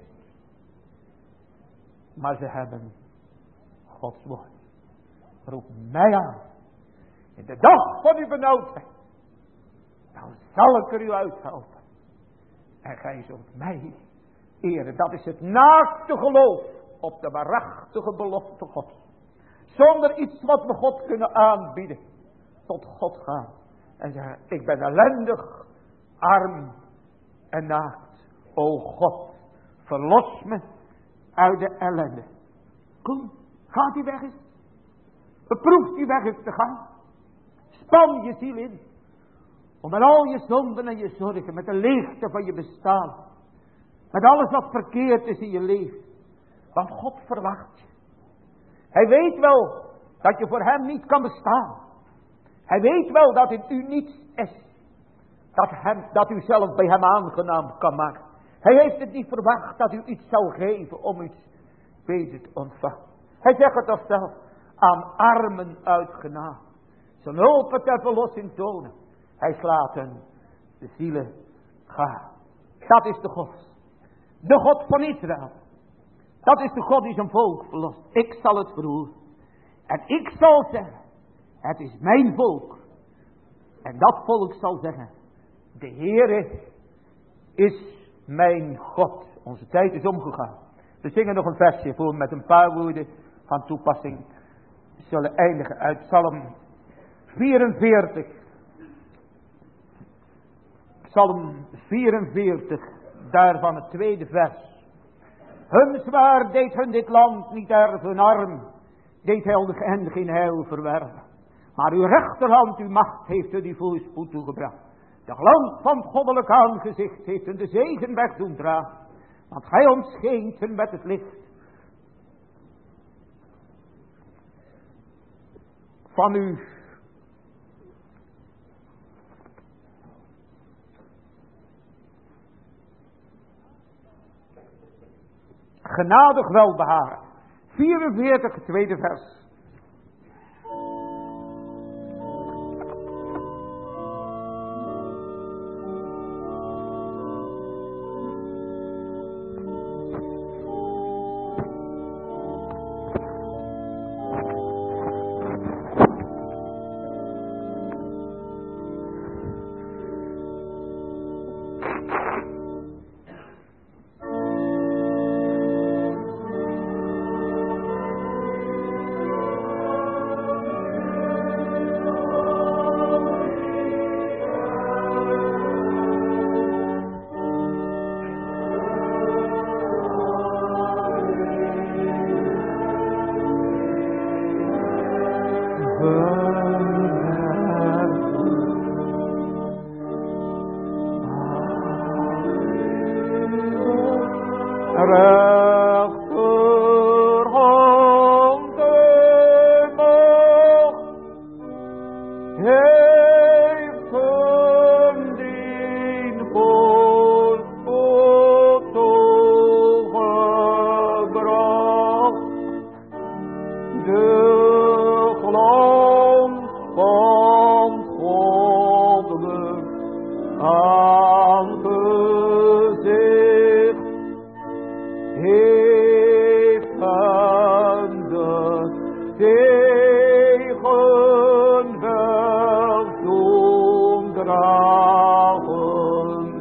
Maar ze hebben Gods woord. Roep mij aan. In de dag van uw benauwdheid. Dan zal ik er u uithelpen. En gij zult mij eren. Dat is het naakte geloof op de waarachtige belofte Gods. Zonder iets wat we God kunnen aanbieden. Tot God gaan. En zeggen, ik ben ellendig, arm en naakt. O God, verlos me uit de ellende. Kom, gaat die weg eens. Beproef die weg eens te gaan. Span je ziel in. Om met al je zonden en je zorgen, met de leegte van je bestaan. Met alles wat verkeerd is in je leven. Want God verwacht je. Hij weet wel dat je voor hem niet kan bestaan. Hij weet wel dat in u niets is. Dat, hem, dat u zelf bij hem aangenaam kan maken. Hij heeft het niet verwacht dat u iets zou geven om iets beter te ontvangen. Hij zegt het toch zelf. Aan armen uit genade. Zijn hulpen ter verlossing tonen. Hij slaat hen de zielen gaan. Dat is de God. De God van Israël. Dat is de God die zijn volk verlost. Ik zal het verhoren. En ik zal zeggen. Het is mijn volk. En dat volk zal zeggen. De Heere is mijn God. Onze tijd is omgegaan. We zingen nog een versje voor met een paar woorden van toepassing. We zullen eindigen uit Psalm vierenveertig. Psalm vierenveertig. Daarvan het tweede vers. Hun zwaar deed hun dit land niet erven arm. Deed hen geen heil verwerven. Maar uw rechterhand, uw macht heeft hun die voorspoed toegebracht. De glans van goddelijk aangezicht heeft hun de zegen weg doen dragen. Want gij ontscheent hun met het licht. Van u. Genadig welbehagen. vierenveertig, tweede vers. Ah aangezicht heeft aan de tegenwerk doen dragen.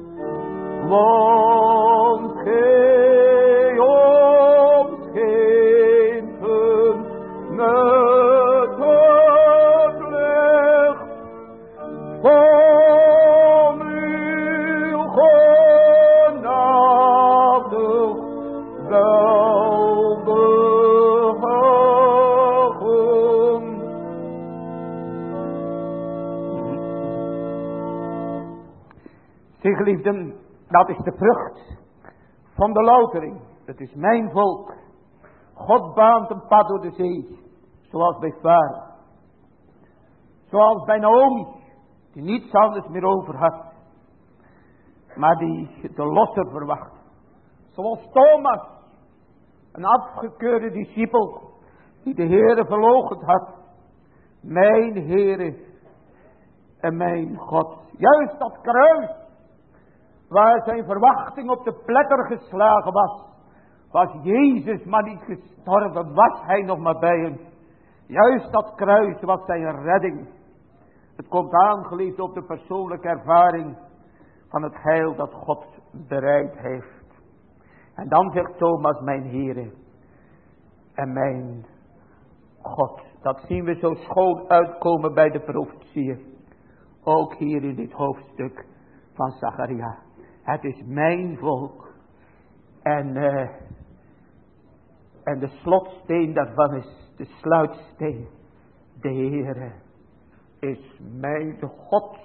Want gij ons geven met het licht van uw genade welbehagen. Zie geliefden, dat is de vrucht van de loutering. Het is mijn volk. God baant een pad door de zee. Zoals bij Farao. Zoals bij Naomi. Die niets anders meer over had. Maar die de losser verwacht. Zoals Thomas. Een afgekeurde discipel. Die de Heere verloochend had. Mijn Heere en mijn God. Juist dat kruis. Waar zijn verwachting op de pletter geslagen was. Was Jezus maar niet gestorven. Was hij nog maar bij hem. Juist dat kruis was zijn redding. Het komt aangeleefd op de persoonlijke ervaring. Van het heil dat God bereid heeft. En dan zegt Thomas, mijn Heere. En mijn God. Dat zien we zo schoon uitkomen bij de profetieën. Ook hier in dit hoofdstuk van Zacharia. Het is mijn volk. En, uh, en de slotsteen daarvan is de sluitsteen. De Heere is mijn God.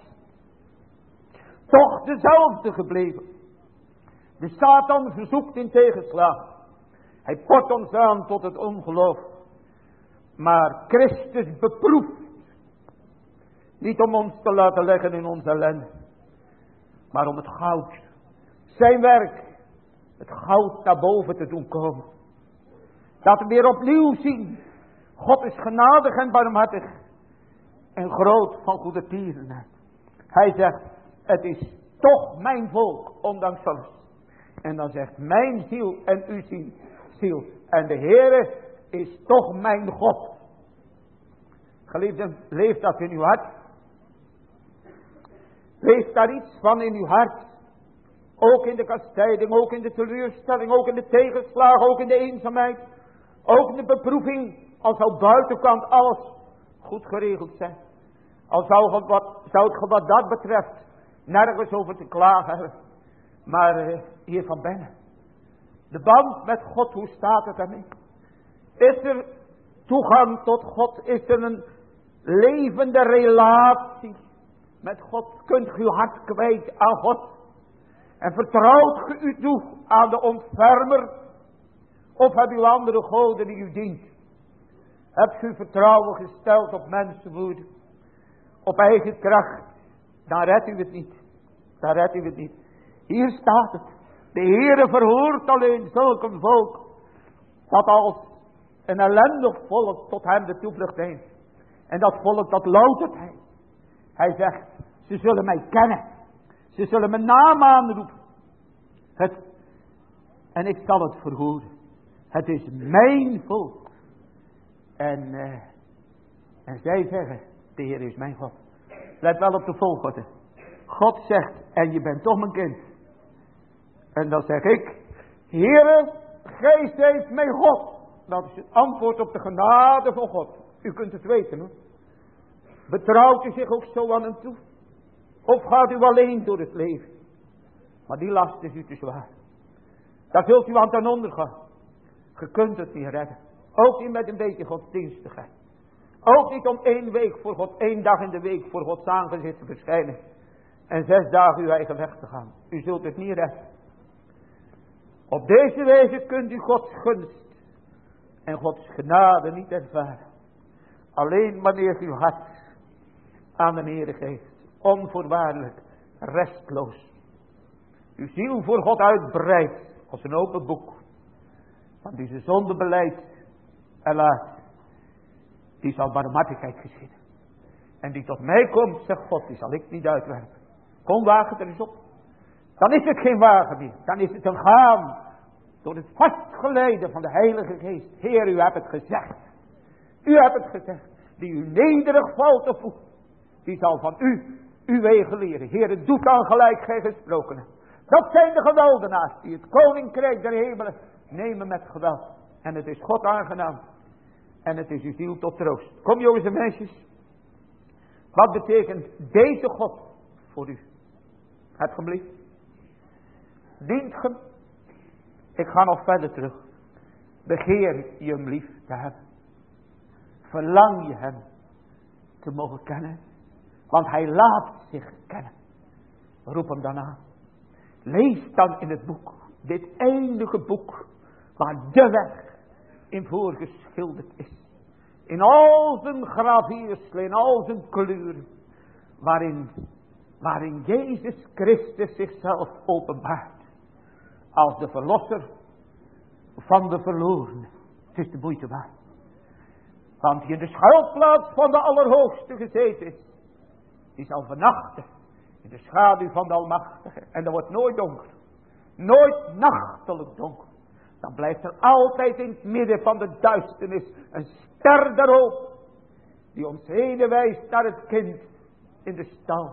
Toch dezelfde gebleven. De Satan verzoekt in tegenslag. Hij port ons aan tot het ongeloof. Maar Christus beproeft. Niet om ons te laten leggen in onze ellende. Maar om het goud. Zijn werk. Het goud naar boven te doen komen. Dat we weer opnieuw zien. God is genadig en barmhartig. En groot van goede tierenheid. Hij zegt. Het is toch mijn volk. Ondanks alles. En dan zegt mijn ziel en uw ziel. En de Heere is toch mijn God. Geliefden, leeft dat in uw hart? Leeft daar iets van in uw hart? Ook in de kastijding, ook in de teleurstelling, ook in de tegenslag, ook in de eenzaamheid. Ook in de beproeving, al zou buitenkant alles goed geregeld zijn. Al zou het wat, zou het wat dat betreft nergens over te klagen hebben. Maar uh, hier van binnen. De band met God, hoe staat het daarmee? Is er toegang tot God? Is er een levende relatie met God? Kunt u uw hart kwijt aan God? En vertrouwt ge u toe aan de ontfermer? Of hebt u andere goden die u dient? Hebt u vertrouwen gesteld op mensenwoede? Op eigen kracht? Dan redt u het niet. Dan redt u het niet. Hier staat het. De Heere verhoort alleen zulk een volk. Dat als een ellendig volk tot hem de toevlucht neemt. En dat volk dat loutert hij. Hij zegt. Ze zullen mij kennen. Ze zullen mijn naam aanroepen. Het, en ik zal het verhoren. Het is mijn volk. En, uh, en zij zeggen. De Heer is mijn God. Let wel op de volgorde. God zegt. En je bent toch mijn kind. En dan zeg ik. Heere. Gij zijt mijn God. Dat is het antwoord op de genade van God. U kunt het weten hoor. Betrouwt u zich ook zo aan hem toe? Of gaat u alleen door het leven? Maar die last is u te zwaar. Daar zult u aan ten onder gaan. Je kunt het niet redden. Ook niet met een beetje godsdienstigheid. Ook niet om één week voor God, één dag in de week voor Gods aangezicht te verschijnen. En zes dagen uw eigen weg te gaan. U zult het niet redden. Op deze wijze kunt u Gods gunst en Gods genade niet ervaren. Alleen wanneer uw hart aan de Heere geeft. Onvoorwaardelijk, restloos. Uw ziel voor God uitbreidt als een open boek. Want die zijn zonde beleidt en laat. Die zal barmhartigheid geschieden. En die tot mij komt, zegt God, die zal ik niet uitwerpen. Kom, waag het er eens op. Dan is het geen wagen meer. Dan is het een gaan. Door het vastgeleiden van de Heilige Geest. Heer, u hebt het gezegd. U hebt het gezegd. Die u nederig valt te voet. Die zal van u uw wegen leren. Heer, het doet dan gelijk gij gesproken hebt. Dat zijn de geweldenaars die het koninkrijk der hemelen nemen met geweld. En het is God aangenaam. En het is uw ziel tot troost. Kom jongens en meisjes. Wat betekent deze God voor u? Het geblieft. Dient ge. Ik ga nog verder terug. Begeer je hem lief te hebben. Verlang je hem te mogen kennen. Want hij laat zich kennen. Roep hem dan aan. Lees dan in het boek. Dit enige boek. Waar de weg in voorgeschilderd is. In al zijn gravierselen. In al zijn kleuren. Waarin, waarin Jezus Christus zichzelf openbaart. Als de verlosser van de verlorenen. Het is de moeite waard. Want die in de schuilplaats van de Allerhoogste gezeten is. Die zal vernachten in de schaduw van de Almachtige. En dat wordt nooit donker. Nooit nachtelijk donker. Dan blijft er altijd in het midden van de duisternis een ster der hoop. Die ons heen wijst naar het kind in de stal.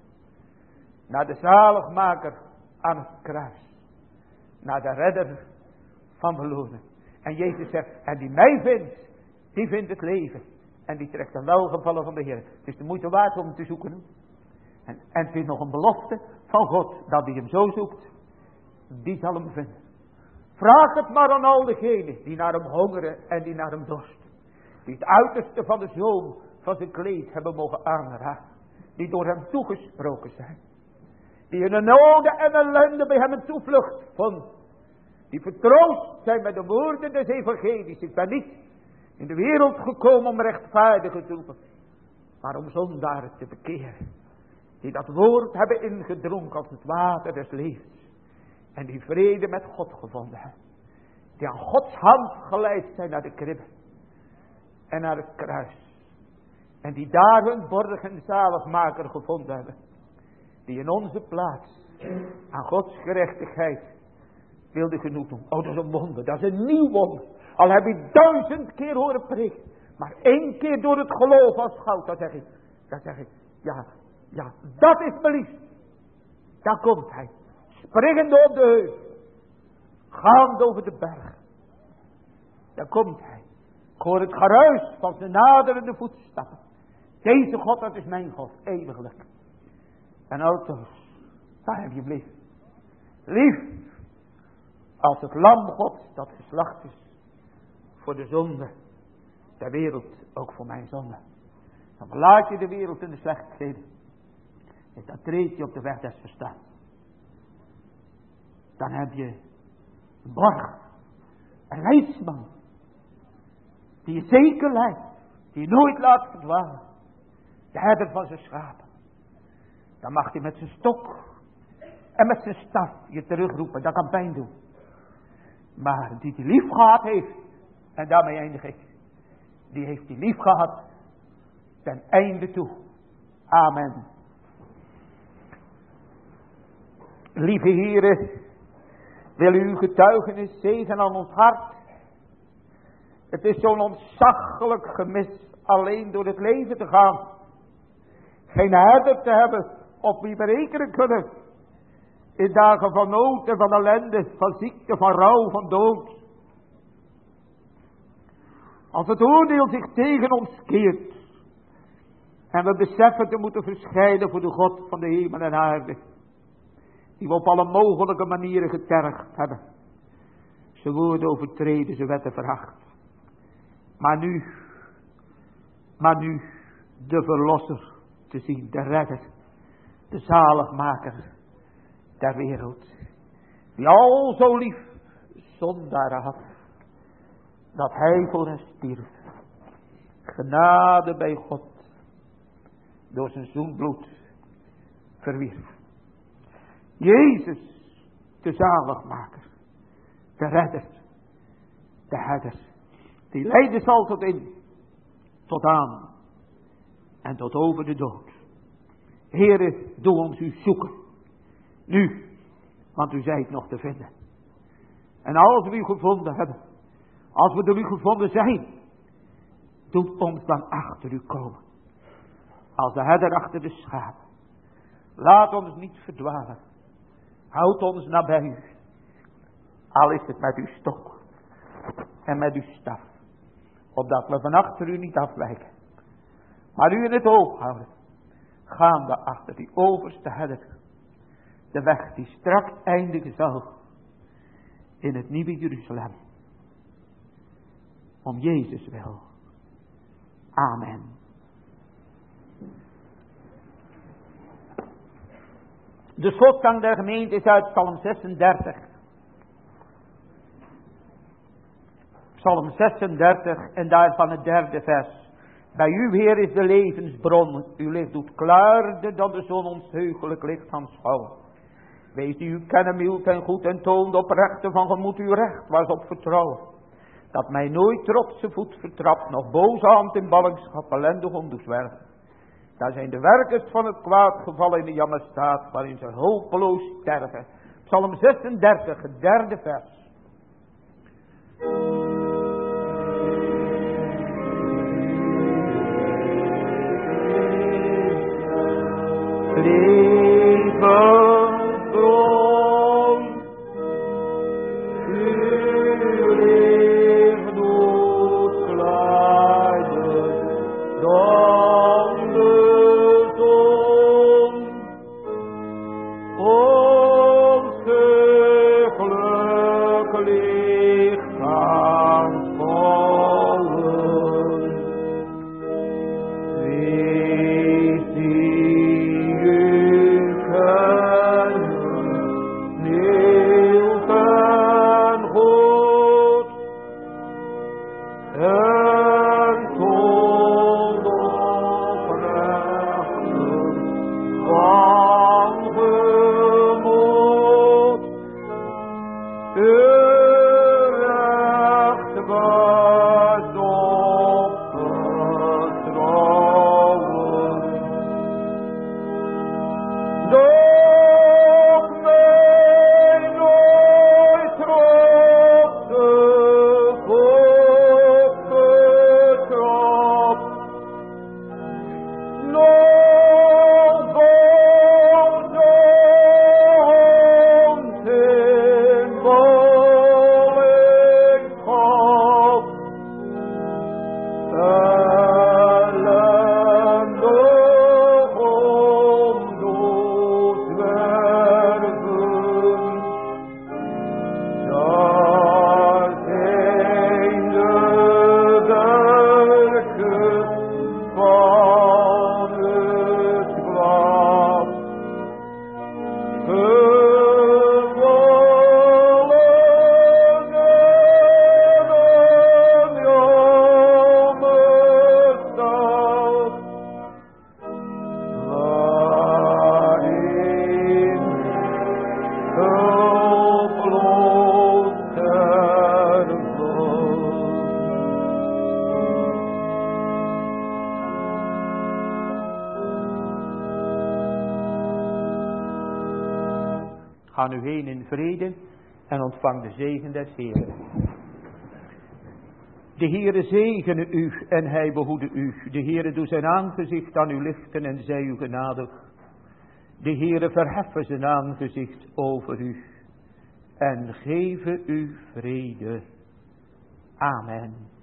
Naar de zaligmaker aan het kruis. Naar de redder van verloren. En Jezus zegt, en die mij vindt, die vindt het leven. En die trekt een welgevallen van de Heer. Het is de moeite waard om hem te zoeken. En, en het is nog een belofte van God, dat hij hem zo zoekt. Die zal hem vinden. Vraag het maar aan al degenen die naar hem hongeren en die naar hem dorsten. Die het uiterste van de zoom van zijn kleed hebben mogen aanraken. Die door hem toegesproken zijn. Die in de noden en ellende bij hem een toevlucht vonden. Die vertroost zijn met de woorden des evangelies. Ik ben niet in de wereld gekomen om rechtvaardigen te roepen. Maar om zondaren te bekeren. Die dat woord hebben ingedronken als het water des levens. En die vrede met God gevonden hebben. Die aan Gods hand geleid zijn naar de kribbe. En naar het kruis. En die daar hun borg en zaligmaker gevonden hebben. Die in onze plaats aan Gods gerechtigheid wilde genoeg doen. Oh, dat is een wonder. Dat is een nieuw wonder. Al heb je duizend keer horen preken. Maar één keer door het geloof als goud. Dan zeg ik. Dan zeg ik. Ja. Ja. Dat is mijn liefde. Daar komt hij. Springende op de heuvel. Gaande over de berg. Daar komt hij. Ik hoor het geruis van zijn naderende voetstappen. Deze God, dat is mijn God. Eeuwiglijk. En altoos. Daar heb je hem lief. Lief. Als het lam Gods dat geslacht is. Voor de zonde. Der wereld. Ook voor mijn zonde. Dan verlaat je de wereld in de slechtigheden. En dan treed je op de weg des verstands. Dan heb je een borg. Een leidsman. Die je zeker leidt. Die je nooit laat verdwalen. De herder van zijn schapen. Dan mag hij met zijn stok. En met zijn staf je terugroepen. Dat kan pijn doen. Maar die die lief gehad heeft. En daarmee eindig ik. Die heeft die lief gehad. Ten einde toe. Amen. Lieve heren. Wil uw getuigenis zegen aan ons hart. Het is zo'n ontzaglijk gemis. Alleen door het leven te gaan. Geen herder te hebben. Op wie we rekenen kunnen. In dagen van nood en van ellende. Van ziekte, van rouw, van dood. Als het oordeel zich tegen ons keert. En we beseffen te moeten verschijnen voor de God van de hemel en aarde. Die we op alle mogelijke manieren getergd hebben. Zijn woorden overtreden, zijn wetten veracht. Maar nu. Maar nu. De verlosser te zien. De redder. De zaligmaker. Der wereld. Die al zo lief zondaren had. Dat hij voor hen stierf. Genade bij God. Door zijn zoenbloed verwierf. Jezus, de zaligmaker. De redder. De herder. Die leidde zal tot in. Tot aan. En tot over de dood. Heere, doe ons u zoeken. Nu Want u zijt nog te vinden. En als we u gevonden hebben, als we door u gevonden zijn, doet ons dan achter u komen. Als de herder achter de schapen. Laat ons niet verdwalen. Houd ons nabij u. Al is het met uw stok en met uw staf. Opdat we van achter u niet afwijken. Maar u in het oog houden. Gaande achter die overste herder. De weg die straks eindigen zal. In het nieuwe Jeruzalem. Om Jezus wil. Amen. De slotzang der gemeente is uit Psalm zesendertig. Psalm zesendertig en daarvan het derde vers. Bij u, Heer, is de levensbron. Uw licht doet klaarder dan de zon ons heugelijk licht aanschouwen. Wees die u kennen mild en goed en toont oprechte van gemoed uw recht, was op vertrouwen. Dat mij nooit trotse voet vertrapt, nog boze hand in ballingschap ellendig om doet werken. Daar zijn de werkers van het kwaad gevallen in de jammerstaat, waarin ze hopeloos sterven. Psalm zesendertig, het derde vers. Levensbron, uw licht doet klaarder dan de zon. Ons heugelijk licht aanschouwen. Wees die Ga nu heen in vrede en ontvang de zegen des Heeren. De Heere zegene u en hij behoede u. De Heere doe zijn aangezicht aan u lichten en zij u genadig. De Heere verheffen zijn aangezicht over u en geven u vrede. Amen.